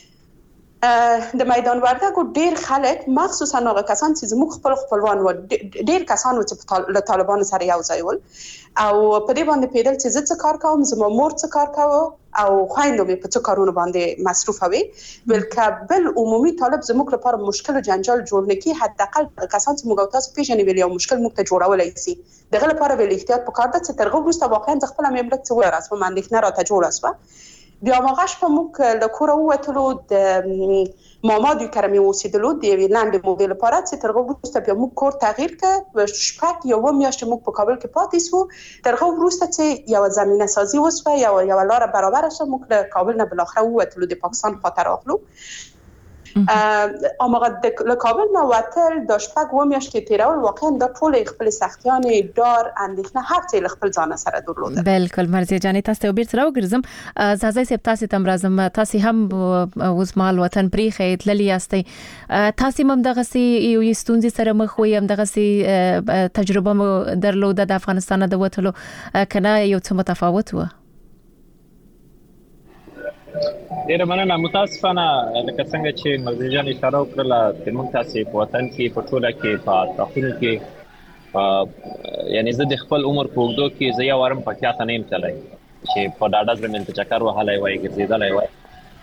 S6: د میدان وردګو ډیر خلک مخصوصا هغه کسان چې زموږ خپل خپلوان و ډیر کسان و چې له طالبانو سره یو ځای ول او په دې باندې پیدل چې زه څه کار کوم، زما مور څه کار کوي او خويندو مې په څه کارونو باندې مصروفه وي. بلکې بل عمومي طالب زموږ لپاره مشکل او جنجال جوړ نه کی. حداقل کسان چې موږ تاسو پیژنې ویل یو مشکل موږ ته جوړولای شي. دغه لپاره ویل احتیاط پکار ده چې ترغه وروسته واقعا خپل مملکت څه ورس په اندېښنه راته جوړه شوه. بیا ماغش په موږ له کوره ووتلو د ماما دوی کره مې اوسېدلو د یوې لاندې مودې لپاره چې تر هغه وروسته بیا موږ کور تغییر کړ. شپږ یوه میاشتې موږ په کابل کې پاتې شوو. تر هغه وروسته چې یوه زمینه سازي وشوه، یوه یوه لاره برابره شوه، موږ له کابل نه بالاخره ووتلو، د پاکستان خواته راغلو. اماغه د کابل نه وتل د شپږ اووه میاشتې تېرول واقعا د ټولې خپلې سختیانې، ډار، اندېښنه هر څه له خپل ځانه سره درلوده.
S3: بالکل مرزي جانې تاسو ته بیرته راوګرځم. زازای صاحب تاسو ته مرزم تاسو هم اوس مال وطن پرېښی تللی یاستئ. تاسو هم دغه سي یو ستونزې سره مخ وئ، هم دغه سي تجربه مو درلوده د افغانستان د وتلو کنه یو څه متفاوت و؟
S5: ډیره مننه. متاسفانه لکه څنګه چې مرزي جان اشاره وکړه چې موږ تاسو په وطن کې په ټوله کې په تاخونو کې یعنی زه د خپل عمر په اوږدو کې زه یو وارم پکیا ته نه یم تللی چې په ډاډه زړه مې ته چکر وهلی وای، ګرځېدلی وای.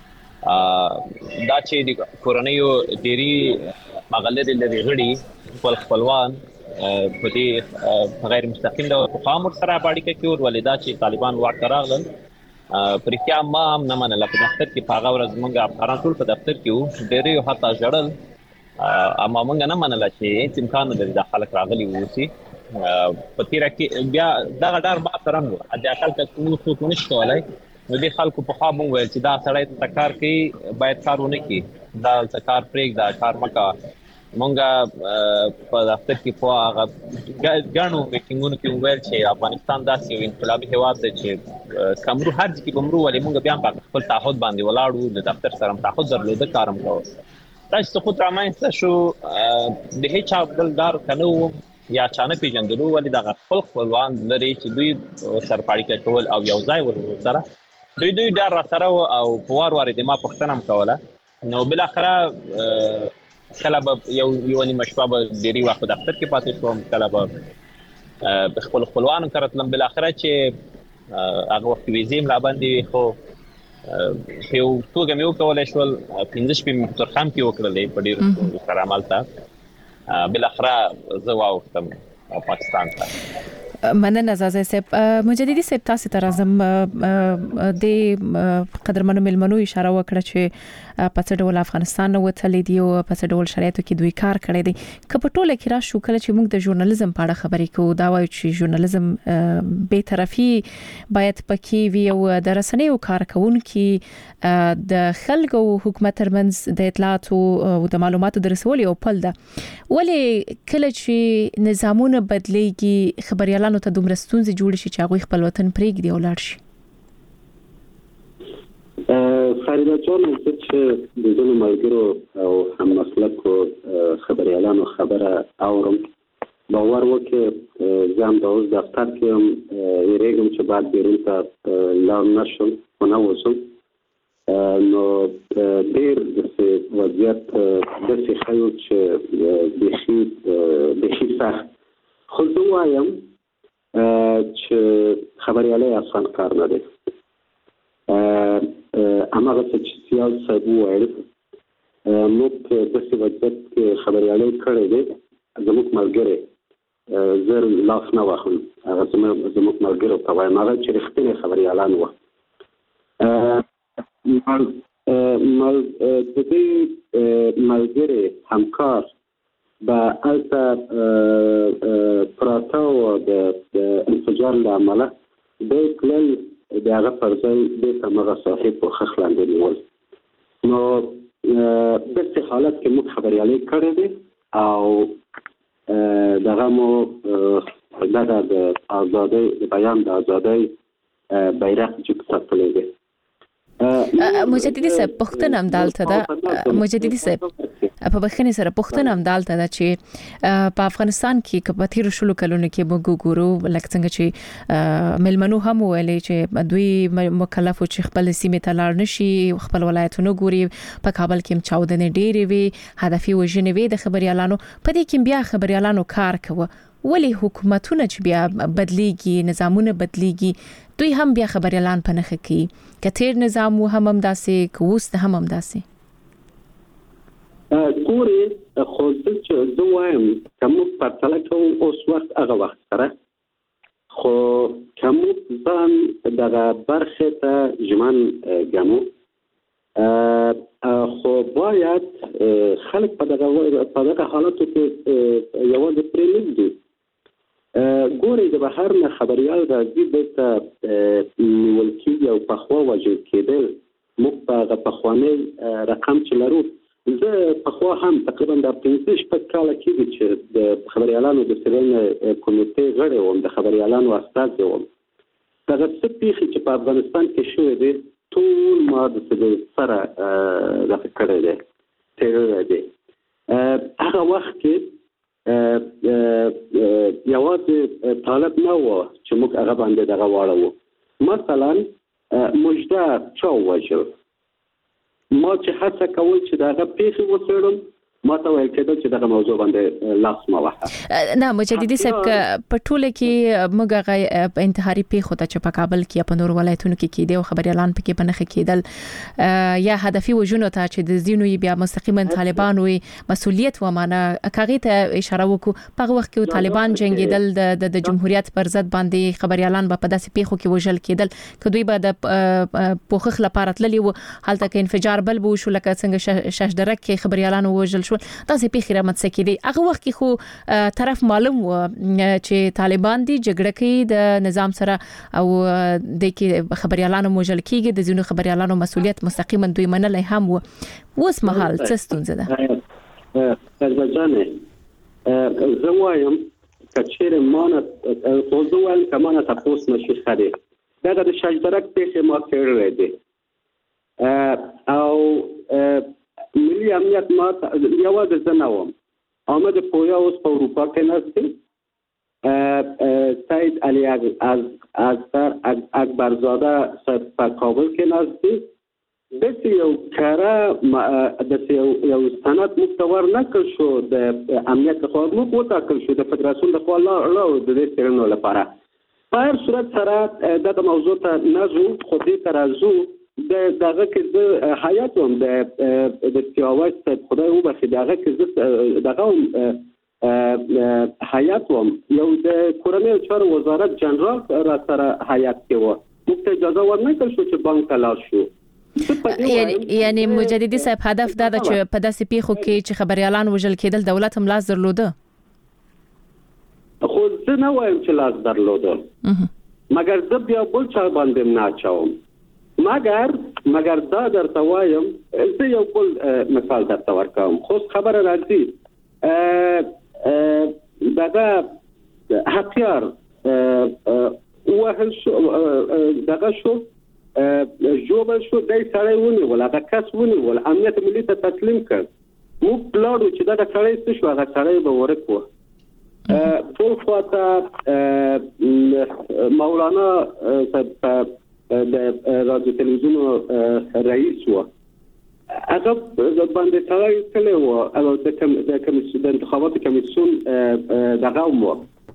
S5: دا چې د کورنیو ډېري مغلرې لري غړي خپل خپلوان په دې غیر مستقیم ډول پخوا موږ سره په اړیکه کې ول، ولې دا چې طالبان واک ته راغلل پر اختیا ما هم نه منله. په دفتر کې په هغه ورځ موږ افغانان ټول په دفتر کې وو، ډېرې حتی ژړل، اما موږ نه منله چې هېڅ امکان نه لري دا خلک راغلي واوسي. په تېره کې بیا دغه ډار ما سره هم و، حداقل که موږ څوک ونه شي کولی نو دې خلکو پخوا مونږ ویل چې دا سړی ته کار کوي باید کار ونه کړي، دا څه کار پرېږده، کار مه کوه. مونږ په دفتر کې په هغه ګڼو میټینګونو کې وویل چې افغانستان داسې یو انقلابي هېواد دی چې کمرو هر ځای کې به مرو، ولې مونږ بیا هم په خپل تعهد باندې ولاړ وو، د دفتر سره هم تعهد درلوده، کار هم کوو. دا چې سقوط رامنځته شو د هېچا بل ډار که نه وو یا چا نه پېژندلو، ولې دغه خپل خپلوان لري چې دوی سره په اړیکه کول او یو ځای ول سره دوی دوی ډار راسره و او په وار وار د ما پوښتنه هم کوله. نو بالاخره کله به یو یو نیمه شپه به ډېرې وخت په دفتر کې پاتې شوم، کله به په خپلو خپلوانو کره تلم. بالاخره چې هغه وخت ویزې هم راباندې وې، خو په یو توګه مې وکولی شول. پنځه شپې مې په ترخم کې وکړلې په ډېرو ستونزو سره همالته. بالاخره زه واوښتم پاکستان ته.
S3: مننه زازه صاحب. مجددي صاحب تاسو ته راځم د قدرمنو ملمنو اشاره وکړه چې په څه ډول افغانستان نو وتلې دی او په څه ډول شرایطو کې دوی کار کړی دی. که په ټوله کې را شو کله چې موږ د ژورنالیزم په اړه خبرې کوو دا وایي چې ژورنالیزم به طرفي باید پکې وي او د رسنیو کارکونکو د خلکو حکومت ترمنځ د اطلاعات او د معلوماتو د رسولو او پل ده. ولې کله چې نظامونه بدلېږي خبريالانو ته دومره ستونزې جوړ شي چې هغه خپل وطن پرېږدي او لاړ شي؟
S4: فریده جان چې د ځینو ملګرو او هم مسلکو خبريالانو خبره اورم باور وکړئ زه هم د اوس دفتر کې هم یېرېږم چې بعد بیرون ته لاړ نشم ونه اوسم نو ډېر داسې وضعیت داسې ښیو چې بیخي بیخي سخت خو زه وایم چې خبریالۍ اسان کار نه دی. هماغه چې سیال صاحب وویل موږ داسې وضعیت کې خبریالۍ کړې دی زموږ ملګري زه لاس نه واخلم هغه زموږ ملګرو ته وایم هغه چې رښتیني خبریالان وو. د دې ملګري همکار با الته پراته و د انفجار له امله د کلل د هغه پر ځای د همغه صاحب په خخ لاندې نیول. نو داسې حالت کې موږ خبریالۍ کړې دي او دغه مو دغه د ازادۍ د بیان د ازادۍ بیرغ جګ ساتلی دی.
S3: مجددي صاحب پښتون هم دالته ده مجددي صاحب په بخښنې سره پښتون هم دالته ده چې په افغانستان کې په تیر شلو کلونو کې موږ ګورو لکه څنګه چې ملمنو هم ویلي چې دوی مکلف چې خپل سیمه ته لاړ نشي خپل ولایتونو ګوري. په کابل کې چاودنې ډېرې وي هدفي وژنې وي د خبريالانو په دې کې بیا خبريالانو کار کوي. ولی حکومتونه چې بیا بدليږي نظامونه بدليږي دوی هم بیا خبريالان په نخ کې کتیر نظام هم هم داسې کوست هم هم داسې
S4: ګوري خو چې زه وایم کوم پرتله کوم اوس وخت هغه وخت سره خو کوم ځان دغه برخه ته ژمن ګمو خو باید خلک په دغه په دغه حالاتو کې یوازې پرېږدي. ګوري د بهر نه خبريال راځي دلته نیول کېږي او پخوا وژل کېدل موږ په هغه پخواني رقم چې لرو زه پخوا هم تقریبا د پنځه شپږ کاله کېږي چې د خبريالانو د څېړنې کمیټې غړی وم د خبريالانو استازی وم. دغه څه پیښې چې په افغانستان کې شوې دي ټول ما د سره دغه کړی دی څېړلی دی. هغه وخت کې یوازې طالب نه و چې موږ هغه باندې دغه واړو. مثلا مجده چا وژل ما چې هڅه کول چې دغه پیښې وڅېړم ما ته ویل کېدل چې دغه موضوع باندې لاس ما وهه.
S3: نه مجددي صاحب په ټوله کې موږ هغه انتحاري پیښو ته چې په کابل کې په نور ولایتونو کې کېدی او خبريالان پکې په نخ کېدل یا هدفي وژنو ته چې د زینو بیا مستقیما طالبان وي مسؤلیت و معنا کاغې ته اشاره وکړو. په وخت کې طالبان جنگیدل د جمهوریت پر ضد باندې خبريالان په داسې پیښو کې وژل کېدل کدوې به د پوخخ لپاره تللی و حالت کې انفجار بل بو شو لکه څنګه شاشدرک کې خبريالان وژل شو تاسو پیښې رامنځته کېدي. هغه وخت کې خو طرف معلوم و چې طالبان دي جګړه کوي د نظام سره او د کې خبريالانو موجل کېږي د ځینو خبريالانو مسؤلیت مستقیما دوی منلای هم و. اوس مهال څه ستونزه ده؟
S4: ځانه زه وایم کچېره مانه او زه وایم کمانه تاسو نشي خري دا د شجرک پیښې ما کړې دي او ملي امنیت ما یوازې زناوم آمد پویا اوس په اروپا کې نسته سید علی از از اکبرزاده په کابل کې نسته د یو کارا د یو سند مستور نکړ شو د امنیت خو موږ وټاکل شو د فدراسیون د خوا لا د دې څېړنو لپاره په هر صورت سره د موضوع ته نزو خو دې ترازو د دغه کې د حیات هم د د سیاوش خدای وبخښي دغه کې دغه هیئت وم یو د کورنۍ چارو وزارت جنرال را سره هیئت کې و موږ ته اجازه ورنکړل شو چې بانک ته لاړ شو.
S3: یعنی مجددي صاحب هدف دا ده چې په داسې پیښو کې چې خبريالان وژل کېدل دولت هم لاس درلوده.
S4: خو زه نه وایم چې لاس درلوده مګر زه بیا بل چا باندې نه اچوم مګر مګر دا درته وایم زه یو بل مثال درته ورکوم. خو خبره راځي دغه هتیار وهل شو دغه شو جوبل شو دای سړی ونیول هغه کس ونیول امنیت ملي ته تسلیم کړ. موږ پلاړو چې دا سړی څه شو هغه سړی به ورکو. ټول خواته مولانا د رادیو تلویزیون رئیس و هغه باندې سړی کله و او د کمیسیون د انتخاباتو کمیسیون دغه مو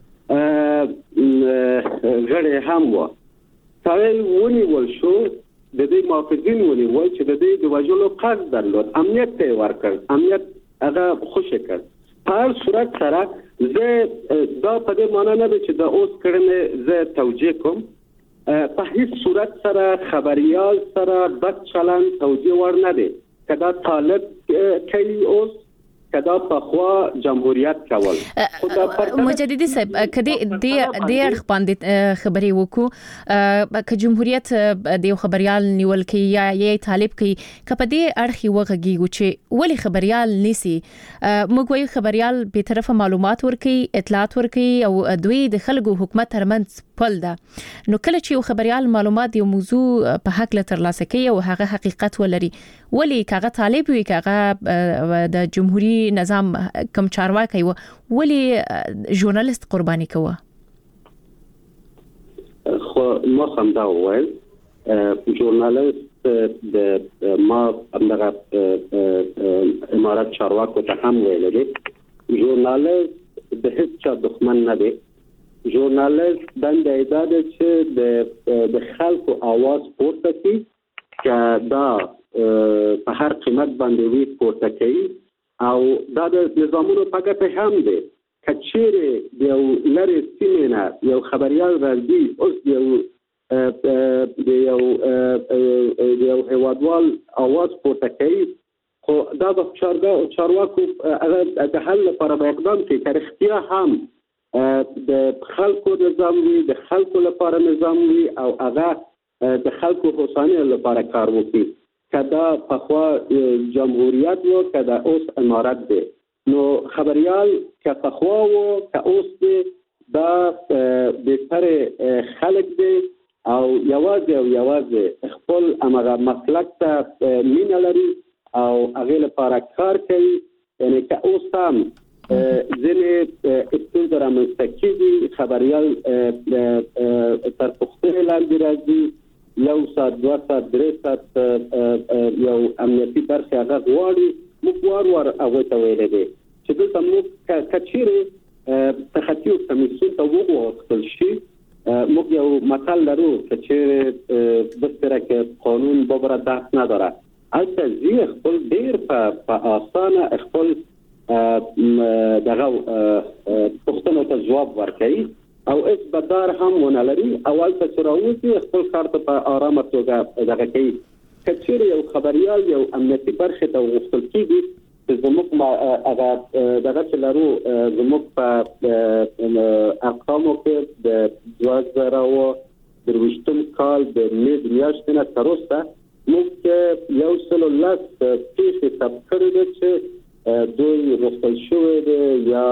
S4: غړي هم و سړی ونیول شو د دې موافقین ونیول چې د دې د وژلو قصد درلود. امنیت ته ورکړ امنیت هغه خوشی کړ. په هر صورت سره زه دا په دې معنی نه چې د اوس کړنې زه توجیه کوم په هیڅ صورت سره خبريال سره بد چلند توجیه ور نه دي. کدا طالب کوي اوس کدا په خوا جمهوریت کول
S3: مجددي صاحب کدی د د اړخ باندې خبري وکړو ک جمهوریت د خبريال نیول کی یا یې طالب کی ک په دې اړخ وغږیږي چې ولی خبريال نسی موږ وی خبريال به طرفه معلومات ورکي اطلاعات ورکي او دوی د خلکو حکومت ترمنځ پل ده. نو کله چې خبريال معلومات یو موضوع په حق لتر لاسه کوي او هغه حقیقت ولري ولی کاغه طالب وی کاغه د جمهوریت نظام کم چارواکي و ولی ژورنالیست قرباني کوه.
S4: خو ما هم دا وایي ژورنالیست د ما همدغه امارات چارواکو ته هم ویل دي ژورنالیست د هیڅ چا دښمن نه دی. ژورنالیست دنده یې ده چې د خلکو اواز پورته کړي چې دا په هر قیمت باندې وی پورته کوي او دا د نظامونو په ګټه هم دی. کچېره یو لری سیمه یو خبريال راځي اوس یو د یو یو هوادوال اواز پورته کوي خو دا د چارواکو هغه د حل لپاره به اقدام کوي چې اختیار هم د خلکو نظام وي د خلکو لپاره نظام وي او هغه د خلکو حسانه لپاره کار وکړي. کدا په خوا جمهوریت وو کدا اوس امارات دی نو خبريال که په خوا وو که اوس دی دا د سره خلک دی او یوازې او یوازې خپل امغه مسلک ته مینه لري او هغه لپاره کار کوي. یعنی که اوس هم ځینې استونزې رامنځته کېږي خبريال تر پوښتنې لاندې راځي یو ساعت دوه ساعت درې ساعت یو امنیتي برخه هغه غواړي موږ وار وار هغه ته ویل دي چې دلته موږ کچېره تخطیو کمیسیون ته وغوښتل شي. موږ یو مقال لرو چې بستره کې قانون بابره داخل نه داره البته زی خپل ډیر په اسانه خپل دغه پوښتنو ته جواب ورکړي او اس بدار هم ونلري اول څه راوځي خپل کار ته په آرامه توګه دغه کوي. کچېره یو خبريال یو امنیتي برخه ته وغوښتل کیږي چې زموږ هغه دغه چې لرو زموږ په ارقامو کې د دوه زره او درویشتم کال د مې میاشتې نه تر اوسه موږ یو سل لس فیصد کړی دی چې دوی وغوښتل شوی دی یا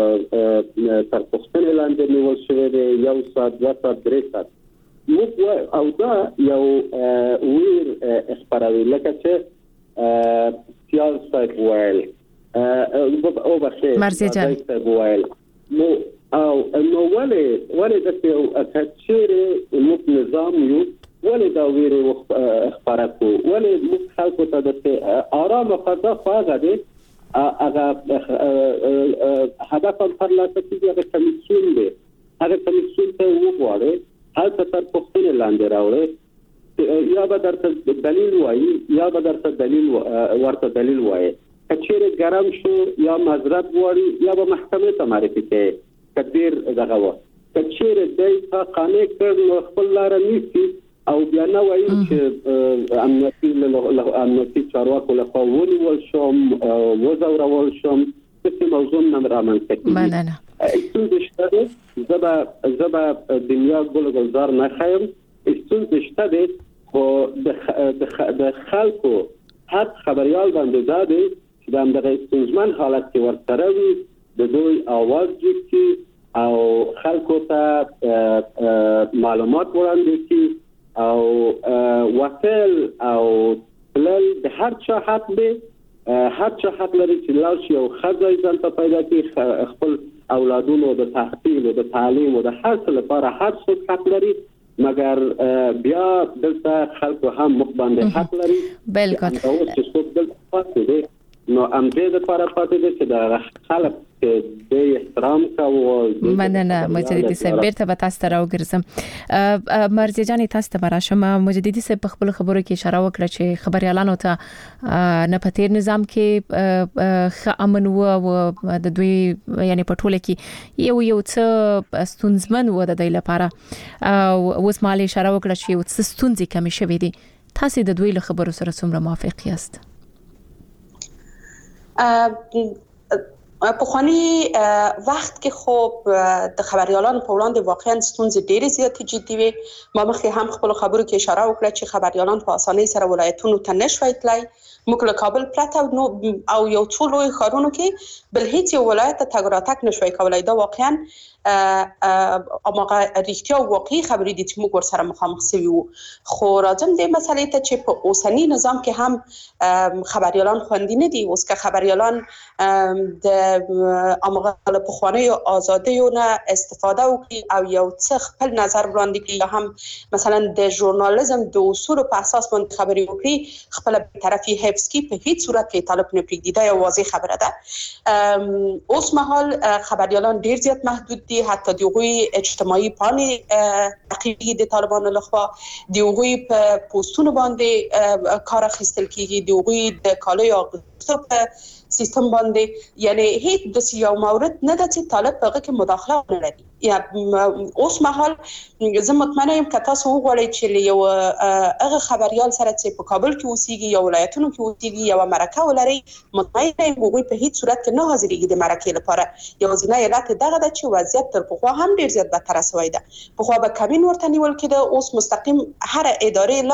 S4: تر پوښتنې لاندې نیول شوی دی یو ساعت دوه ساعت درې ساعت موږ او دا یو ویر خبروي لکه چې سیال صاحب ویل او بخیر
S3: مرزي جان
S4: ویل نو او نو ولې ولې د یو اکثره موږ نظام یو ولې دا ویر خبرکو ولې موږ خلکو ته د آرام فضا فاغه دي هغه هدف پر لاسه کې هغه کمیسیون دی هغه کمیسیون ته وګورئ هلته تر پوښتنې لاندې راوړئ یا به درته دلیل وایي یا به درته دلیل ورته دلیل وایي کچیر ګرم شو یا معذرت غواړي یا به محکمې ته معرفي کوي. کډیر دغه و کچیر دای تا قانع کړ خپل لار نیسي او بیا نه وایي چې امنیتي له امنیتي چارواکو لخوا ونیول شم وزورول شم څه موضوع نه رامنځته کیږي.
S3: مننه.
S4: ستونزې شته زبا زبا دنیا ګل ګلزار نه خایم. ستونزې شته دي خو د د خلکو حق خبريال باندې زده چې د همدغه ستونزمن حالت کې ورسره وي د دوی اواز جوړي او خلکو ته معلومات وړاندې کړي او وصل او بلل د هر چا حق دی. هر چا حق لري چې لاړ شي او خځه ځان ته پیدا کړي خپل اولادونو د تحصیل او د تعلیم او د هر څه لپاره هر څوک حق لري مګر بیا دلته خلکو هم مخ باندې حق لري.
S3: بالکل.
S4: او چې څوک دلته پاتې دي نو امدې د لپاره پاتې دي چې د خلک د احترام کوو.
S3: مننه مجددي صاحب بیرته به تاسو ته راوګرځم. مرزي جان تاسو ته راشم. مجددي صاحب په خپل خبرو کې اشاره وکړه چې خبريالانو ته نه پتیر نظام کې خ امن و د دوی یعنی په ټوله کې یو یو څه ستونزمن و د دوی لپاره اوس مالي اشاره وکړه چې یو څه ستونزې کمی شوې دي. تاسو د دوی له خبرو سره څومره موافق یاست؟
S6: په خواني وخت کې خو د خبريالانو په وړاندې واقعا ستونزې ډېرې زیاتې جدي وي. ما مخکې هم خپل خبرو کې اشاره وکړه چې خبريالان په اسانۍ سره ولایتونو ته نشوي تلای. موږ له کابل پرته نو او یو څو لوی ښارونو کې بل هیڅ یو ولایت ته تګ راتګ نشوي کولای. دا واقعا اماغه رښتیا واقعي خبرې دي چې موږ ورسره مخامخ شوي وو. خو راځم د مسلې ته چې په اوسنی نظام کې هم خبريالان خوندي نه دي. اوس که خبريالان د اماغه له پخوانیو آزادیو نه استفاده وکړي او یو څه خپل نظر وړاندې کړي یا هم مثلا د ژورنالیزم د اصول په اساس باندې خبري وکړي خپل طرفي حفظ کی په هیڅ صورت کې طالب نه پریږدي. دا یو واضح خبره ده. اوس مهال خبريالان ډیر زیات محدود دي. حتی دغوی اجتماعي پاڼې تعقیبي د طالبانو لخوا دغوی په پوسټونو باندې کار اخیستل کیږي. دغوی د کالو اغوستو په سیستم باندې یعنی هیڅ د یو مورد نه د چې طالب هغه کې مداخله نه لري. یا اوس مهال زه مطمئنه یم که تاسو وغواړئ چې یو هغه خبريال سره چې په کابل کې اوسېږي یا ولایتونو کې اوسېږي یا مرکه ولري مطمئنه یم هغوی په هیڅ صورت کې نه حاضرېږي د مرکې لپاره. یوازینی علت دغه ده چې وضعیت تر پخوا هم ډېر زیات بدتر شوی ده. پخوا به کمین ورته نیول کېده. اوس مستقیم هر ادارې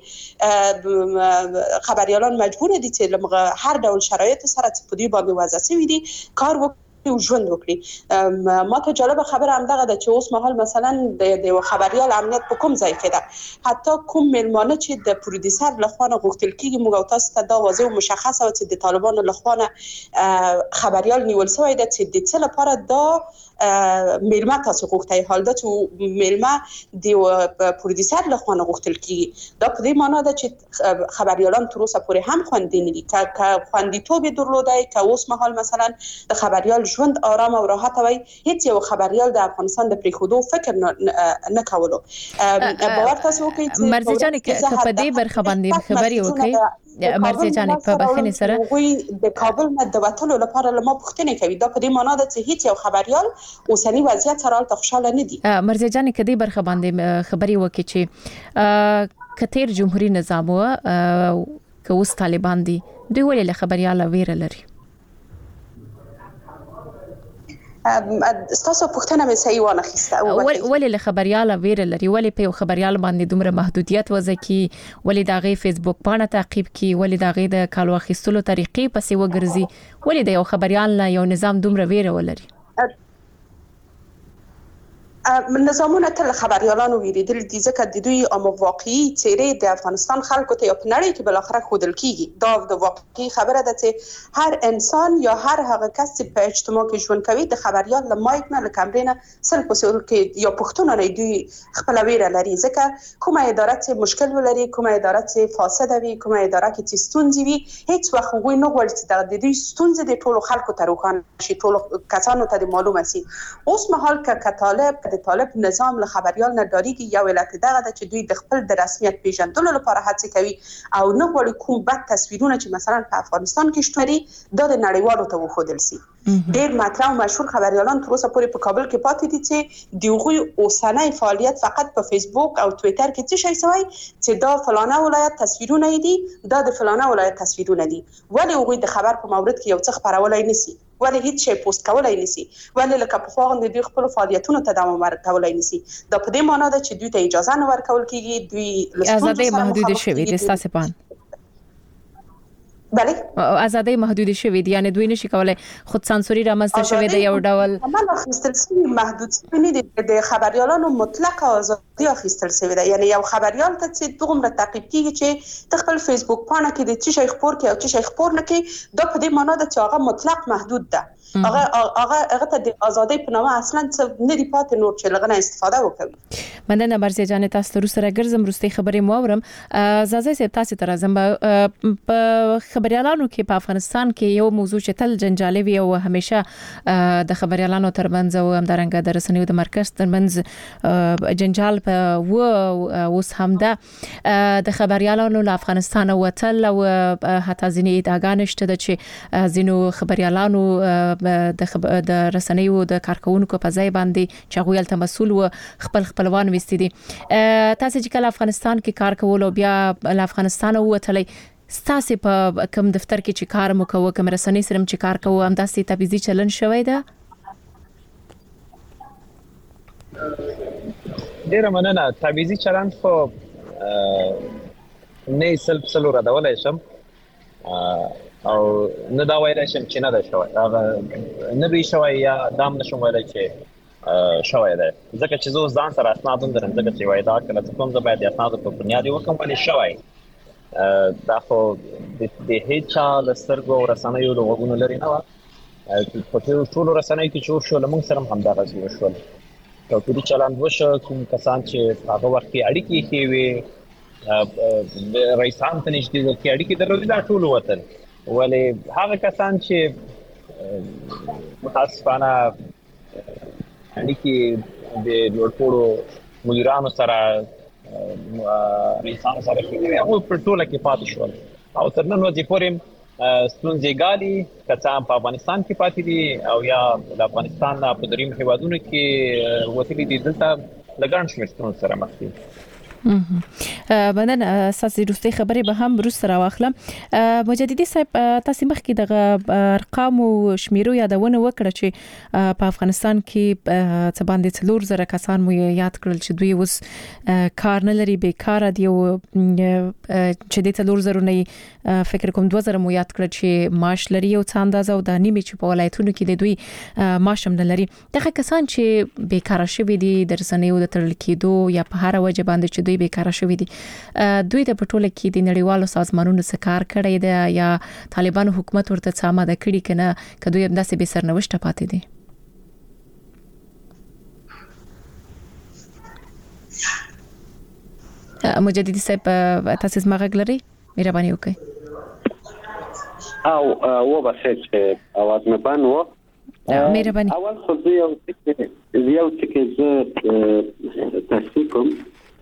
S6: لاندې خبريالان مجبور دي چې هر ډول شرایط سره چې په دې باندې وضع شوي دي کار وکړي او ژوند وکړي. ما ته جالب خبره هم دغه ده چې اوس مهال مثلا د خبريال امنیت په کوم ځای کې ده. حتی کوم ملمانه چې د پروډوسر لخوا غوښتل کیږي موږ تاسو ته دا واضح او مشخصه و چې د طالبانو لخوا خبريال نیول شوی ده چې د څه لپاره دا ملمه تاسو غوښتای حال دا چې ملمه د پروډوسر لخوا غوښتل کیږي. دا په دې معنی ده چې خبريالان تر اوسه پورې هم خوندي نه دي. که خوندیتوب درلودای که اوس مهال مثلا د خبريال ژوند آرام او راحت وي هیڅ یو خبريال د افغانستان د پریخودو فکر نه کولو. باور تاسو وکړئ چې
S3: مرزي جان که په دې برخه باندې خبري وکړي مرزي جان په بخښنې سره
S6: د کابل نه د وټلو لپاره لمو پښتنه کوي. دا په دې معنی ده چې هیڅ یو خبريال اوسنی وضعیت سره ته خوشاله نه دي.
S3: مرزي جان که دې برخه باندې خبري وکړي چې کتیر جمهوریت نظام او که اوس طالبان دي دوی ولې له خبريال ویره لري؟
S6: ستاسو پوښتنه مې صحیح ونه خسته.
S3: ولې له خبريال ویره لري؟ ولې په یو خبريال باندې دومره محدودیت وځي کی؟ ولې دا غي فیسبوک باندې تعقیب کی؟ ولې دا غي د کالو اخیستلو طریقې پسې وګرځي؟ ولې د یو خبريال نه یو نظام دومره ویره ولري؟
S6: نظامونه تل خبريالانو ویریدل دي ځکه د دوی عام واقعي چیرې د افغانستان خلکو ته په نړۍ کې بل اخره خودل کیږي. دا د واقعي خبره ده چې هر انسان یا هر هغه کس چې په اجتماع کې ژوند کوي د خبريال له مایک نه له کیمرې نه سل په سل کې یا پښتون نه دوی خپل ویره لري. ځکه کومه اداره چې مشکل ولري کومه اداره چې فاسده وي کومه اداره کې چې ستونزې وي هیڅ وخت غوي نه غواړي چې د دوی ستونزې د ټولو خلکو ته روښانه شي ټولو کسانو ته معلومه شي. اوس مهال ک طالب د د طالب نظام له خبريال نه ډاریږي یو علت دغه د چې دوی د خپل د رسمیت پیژندلو لپاره هڅه کوي او نه غواړي کوم بد تصویرونه چې مثلا په افغانستان کې شته لري دا د نړیوالو ته وښودل شي. ډېر مطرح او مشهور خبريالان تر اوسه پورې په کابل کې پاتې دي چې د هغوی اوسنۍ فعالیت فقط په فیسبوک او ټوئیټر کې څه شي سوی چې دا فلانه ولایت تصویرونه دي دا د فلانه ولایت تصویرونه دي ولې هغوی د خبر په مورد کې یو څه خبرولای نشي ولې هیڅ شی پوسټ کولای نشي ولې لکه په خواغند دوی خپل فعالیتونو ته دوام ورکولای نشي دا په دې معنی ده چې دوی ته اجازه نه ورکول کیږي دوی
S3: آزادۍ محدود شوی دي ستاسو پان
S6: بله
S3: آزادۍ محدود شوی دي یعنی دوی نشي کولای خود سانسوري رامنځته شوی دی یو ډول
S6: عمل اخیستل شوی محدود شوی نه دي د خبريالانو مطلق آزادي اخیستل شوی دی یعنی یو خبريال ته چې دومره تعقیب کیږي چې د خپل فیسبوک پاڼه کې د څه شي خبر کوي او څه شي خبر نه کوي دا په دې معنی ده چې هغه مطلق محدود ده هغه هغه هغه ته د آزادۍ په نامه اصلا څه نه دی پاتې نور چې لغنه استفاده وکړي.
S3: مننه برزي جان تاسو تر سره ګرځم روستي خبرې مو اورم زازي سي تاسو تر ازم په خبريالانو کې په افغانستان کې یو موضوع چې تل جنجالي وي او همیشه د خبريالانو ترمنځ او همدارنګه د رسنیو د مرکز ترمنځ جنجال په و اوس هم ده د خبريالانو له افغانستان وتل او حتی ځینې ادعاګانې شته چې ځینو خبريالانو د د رسنیو د کارکونکو په ځای باندې چې غویل ته مسول و خپل خپلوان وستي دي تاسو چې کله افغانستان کې کار کول او بیا له افغانستان وتلې ستاسو په کوم دفتر کې چې کار مو کوو کوم رسنۍ سره چې کار کوو هم داسې تبعیضي چلن شوی ده
S5: ډیره مننه تبعیضي چلن خو نه سلب سلو ردولای شم او نه دا وایي چې چې نه ده شوی هغه نه به شوی یا دام نشم ویلای چې شوی ده ځکه چې زه ځان سره اسناد هم درم ځکه چې وایي دا کله کوم ځای د اسناد په بنیاد وکم ولې شوی دا خو د هیڅ له سترګو رسنیو له وګونو لري نه په ټول رسنیو کې چې شو لمون سره هم دا غږ وشول او په دې چلند وشو کوم کسان چې هغه وخت کې اړیکې کې وي رئیسان ته نشته د اړیکې درلودي دا ټول وطن ولې هغه کسان چې متاسفانه اړیکې د لوړپوړو مدیرانو سره رئیسانو سره کې هغه په ټوله کې پاتې شول او تر نن ورځې پورې ستونزې ګالي کسان په افغانستان کې پاتې دي او یا د افغانستان په دریم هیوادونو کې وتلي دي دلته لګڼ شمېر ستونزې سره مخ دي.
S3: مننه اساسي روستي خبرې به هم روس سره واخلم مجددي صاحب تاسو مخکې د ارقام او شمیرو یادونه وکړه چې په افغانستان کې څه باندې څلور زره کسان مو یاد کړل چې دوی اوس کار نه لري بیکار دي او چې د څلور زره نه فکر کوم دوه زره مو یاد کړل چې معاش لري او څه اندازه او د نیمه چې په ولایتونو کې د دوی معاش هم نه لري دغه کسان چې بیکار شوي دي د رسنیو د تړل کېدو یا په هر وجه باندې چې دوی بیکار شوي دي دوی د پټوله کې د نړیوالو سازمانونو سره کار کړی دی یا طالبانو حکومت ورته څه آماده کړي کنه که دوی هم داسې به سرنوشت پاتې دي مجددي صاحب تاسو زما غږ لرئ مهرباني وکړئ
S4: او و بخیر اواز مې بند و
S3: مهرباني
S4: اول خو زه یو څه یو څه زه تصدیق کوم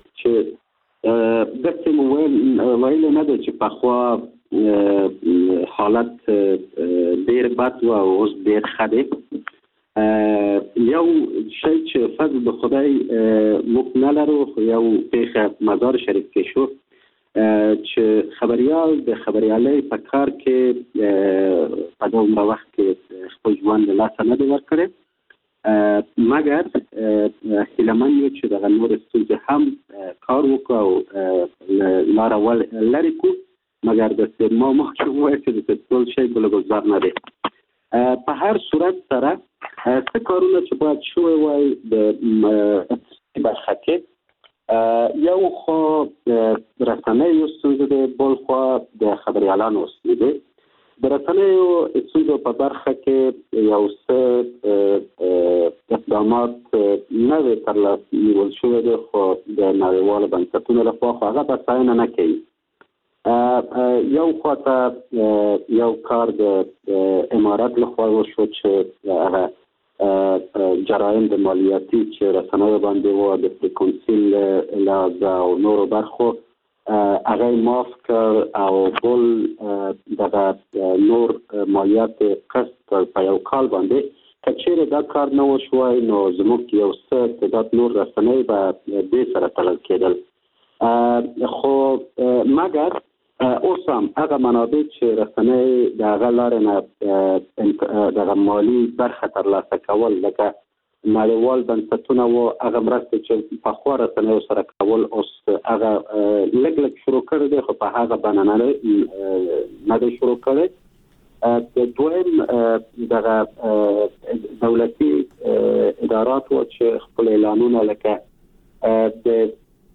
S4: چې د څه مو ویل نه ده چې په خوا حالت ډیر بد و او اوس ډیر ښه دی یو شی چې فضل د خدای موږ نه لرو یو پیښه مزار شریف کې شو چې خبريال د خبريالۍ په کار کې په دومره وخت کې خپل ژوند له لاسه نه دی ورکړی مګر هیلمن یو چې د نور ستونزې هم کار وکړو او لاره ول لري کو مګر د سیمو مخکې وایي چې د ټول شی بل گزار نه دی په هر صورت سره څه کارونه چې باید شوی وای د برخه کې یو خو رسنیو ستونزې دی بل خو د خبريالانو ستونزې دی د رسنیو ستونزو په برخه کې یو څه اقدامات نه وي ترلاسه نیول شوي دي خو د نړیوالو بنسټونو لخوا خو هغه بساینه نه کوي یو خواته یو کار د امارات لخوا وشو چې هغه جرایم د مالیاتي چې رسنیو باندې و د فریکونسي له او نورو برخو هغه معاف کړ او بل دغه نور مالیات قسط په یو کال باندې کچېره دا کار نه وشوي نو زموږ یو څه تعداد نور رسنۍ به دې سره تړل کېدل خو مګر اوس هم هغه منابع چې رسنۍ د هغه لارې نه دغه مالي برخه ترلاسه کول لکه نړیوال بنسټونه و هغه مرسته چې پخوا رسنیو سره کول اوس هغه لږ لږ شروع کړی دی خو په هغه بڼه نه دی شروع کړی دویم دغه دولتي ادارات و چې خپل اعلانونه لکه د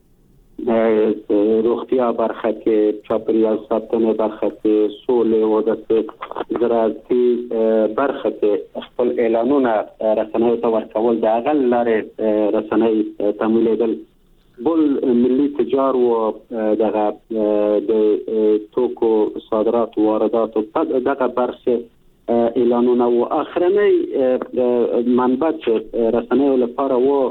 S4: روغتیا برخه کې چاپیریال ساتنې برخه کې سولې او د زراعتي برخه کې خپل اعلانونه رسنیو ته ورکول د هغه لارې رسنۍ تمویلېدل بل ملي تجار و دغه د توکو صادرات و واردات دغه برخه اعلانونه و اخرنۍ منبع چې رسنیو لپاره و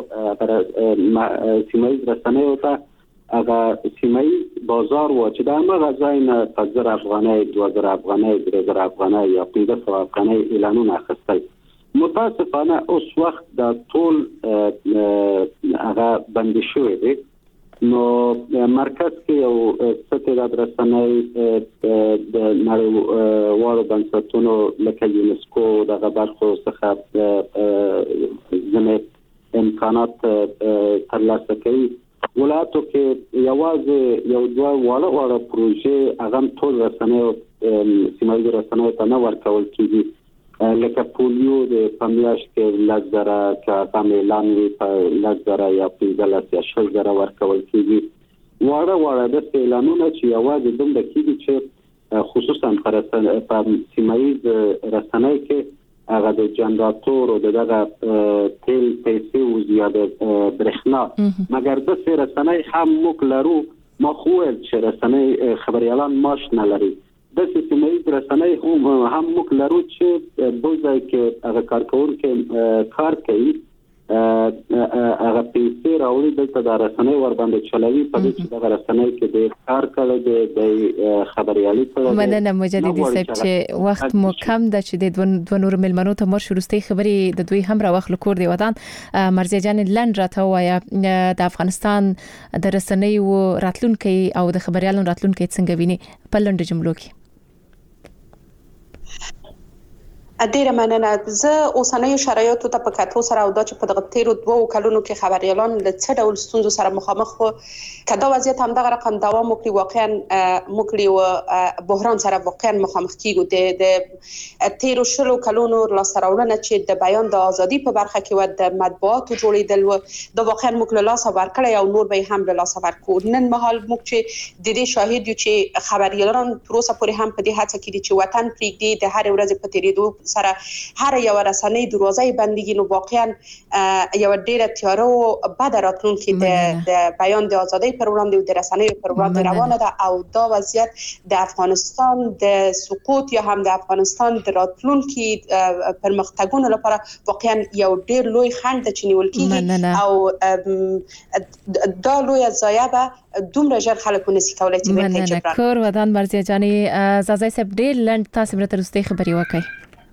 S4: سیمایي رسنیو ته هغه سیمایي بازار و چې د هغه ځای نه په زر افغانۍ دوه زره افغانۍ درې زره افغانۍ یا پنځه سوه افغانۍ اعلانونه اخیستل متاسفانه اوس وخت د ټول هغه بندي شوی دی نو مرکز کې یو څه تعداد رسنۍ د نړیوالو بنسټونو لکه یونسکو دغه برخو څخه ځینې امکانات ترلاسه کوي ولایتو کې یوازې یو دوه واړه واړه پروژې هغه ټول رسنیو سیمایي رسنیو ته نه ورکول کېږي لکه پولیو د پمیاش کې لږ زره که هم اعلان وي په لږ زره یا پنځلس یا شل زره ورکول کېږي واړه واړه داسې اعلانونه چې یوازې دومره کېږي چې خصوصا په سیمایي رسنۍ کې هغه د جنراتور او دغه تیل پیسې او زیاده برېښنا مګر د سره رسنۍ هم موږ لرو ما خو چې رسنۍ خبريالان ماش نه لري د سیمایي رسنۍ هم هم موږ لرو چې بوزای کې هغه کارکونکو کار کوي هغه پیسې راوړي دلته د رسنۍ ور باندې چلوي په دې چې د رسنۍ کې د کار کړي د خبريالي سره
S3: مننه مجددي صاحب چې وخت مو کم د چې د دوه نور ملمنو ته مر شروستي خبري د دوی هم را وخت لکور دی ودان مرزي جان لند راته وایا د افغانستان د رسنۍ او راتلونکي او د خبريالو راتلونکي څنګه ویني په لند جملو کې
S6: ډیره مننه زه اوسنۍ شرایطو ته په کتو سره او دا چې په دغه تیرو دوه کلونو کې خبريالان له څه ډول ستونزو سره مخامخ وو کدا وضعیت هم دغه رقم دوام وکړي واقعا موږ له بحران سره واقعا مخامخ کیږو د تیرو شلو کلونو لاسراوړنه چې د بیان د ازادي په برخه کې و د مطبوعاتو جوړیدل و د واقعا موږ له لاس ورکړی او نور به هم له لاس ورکو نن مهال موږ چې د دې شاهد یو چې خبريالان تر اوسه پورې هم په دې هڅه کې دي چې وطن پرېږدي د هر ورځ په تیریدو سره هر یو رسنۍ دروازه بندګي نو واقعا یو ډیره تیاره او بد راتلونکي د بیان د ازادۍ پر وړاندې او د رسنۍ پر وړاندې روانه ده او دا وضعیت د افغانستان د سقوط یا هم د افغانستان د راتلونکي پرمختګونو لپاره واقعا یو ډیر لوی خنډ چې نیول کیږي او دا لوی ضایعه به دومره ژر خلک ونسي کولای چې
S3: بیرته جبران کور ودان مرزي جاني زازای سب ډیر لند تاسو مرته رسته خبري وکړي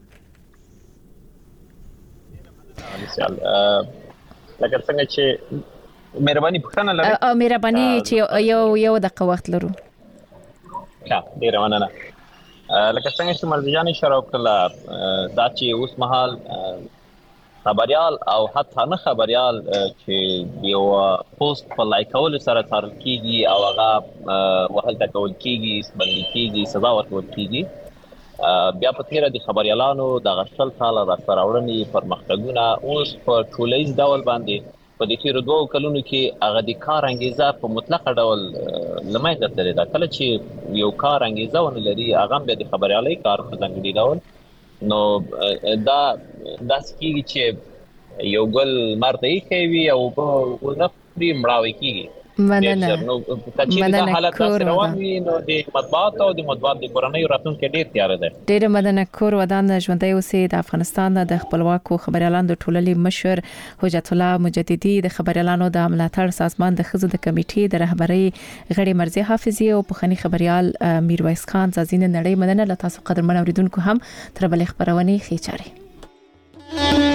S5: لکه څنګه چې مهرباني پښتنه لري
S3: او مهرباني چې یو یو دقیقه وخت لرو
S5: ها ډیر مننه لکه څنګه چې مرزجان اشاره وکړه دا چې اوس مهال خبريال او حتی نه خبريال چې یو پوسټ په لایکول سره تړل کیږي او هغه وهل تکول کیږي باندې کیږي سزا ورکول کیږي بیا په تیره د خبريالانو د غشل سال راځراوړنې پرمختګونه اوس په ټولیز ډول باندې په دې تیرو دوه کلونو کې هغه د کار انګیزه په مطلق ډول لمایده تللی دا کله چې یو کار انګیزه ونه لري هغه به د خبريالي کار په ځانګړي ډول نو دا د سکیږي چې یو ګل مرته کوي او په ونه پری مړاوي کیږي
S3: مننه
S5: نو کچې د حالت روان وي نو د مطبوعات او د مطبوعات د کورنۍ راتلونکي ډیر تیار ده.
S3: ډیر مننه کور ودان ژوندۍ اوسې. د افغانستان د خپلواکو خبريالانو د ټولنې مشر حجت الله مجددي، د خبريالانو د ملاتړ سازمان د خزو د کمیټې د رهبرۍ غړي مرزي حافظي او پخني خبريال میرویس خان زازین نړۍ. مننه له تاسو قدرمن اوریدونکو هم تر بل خبرونه خېچاري.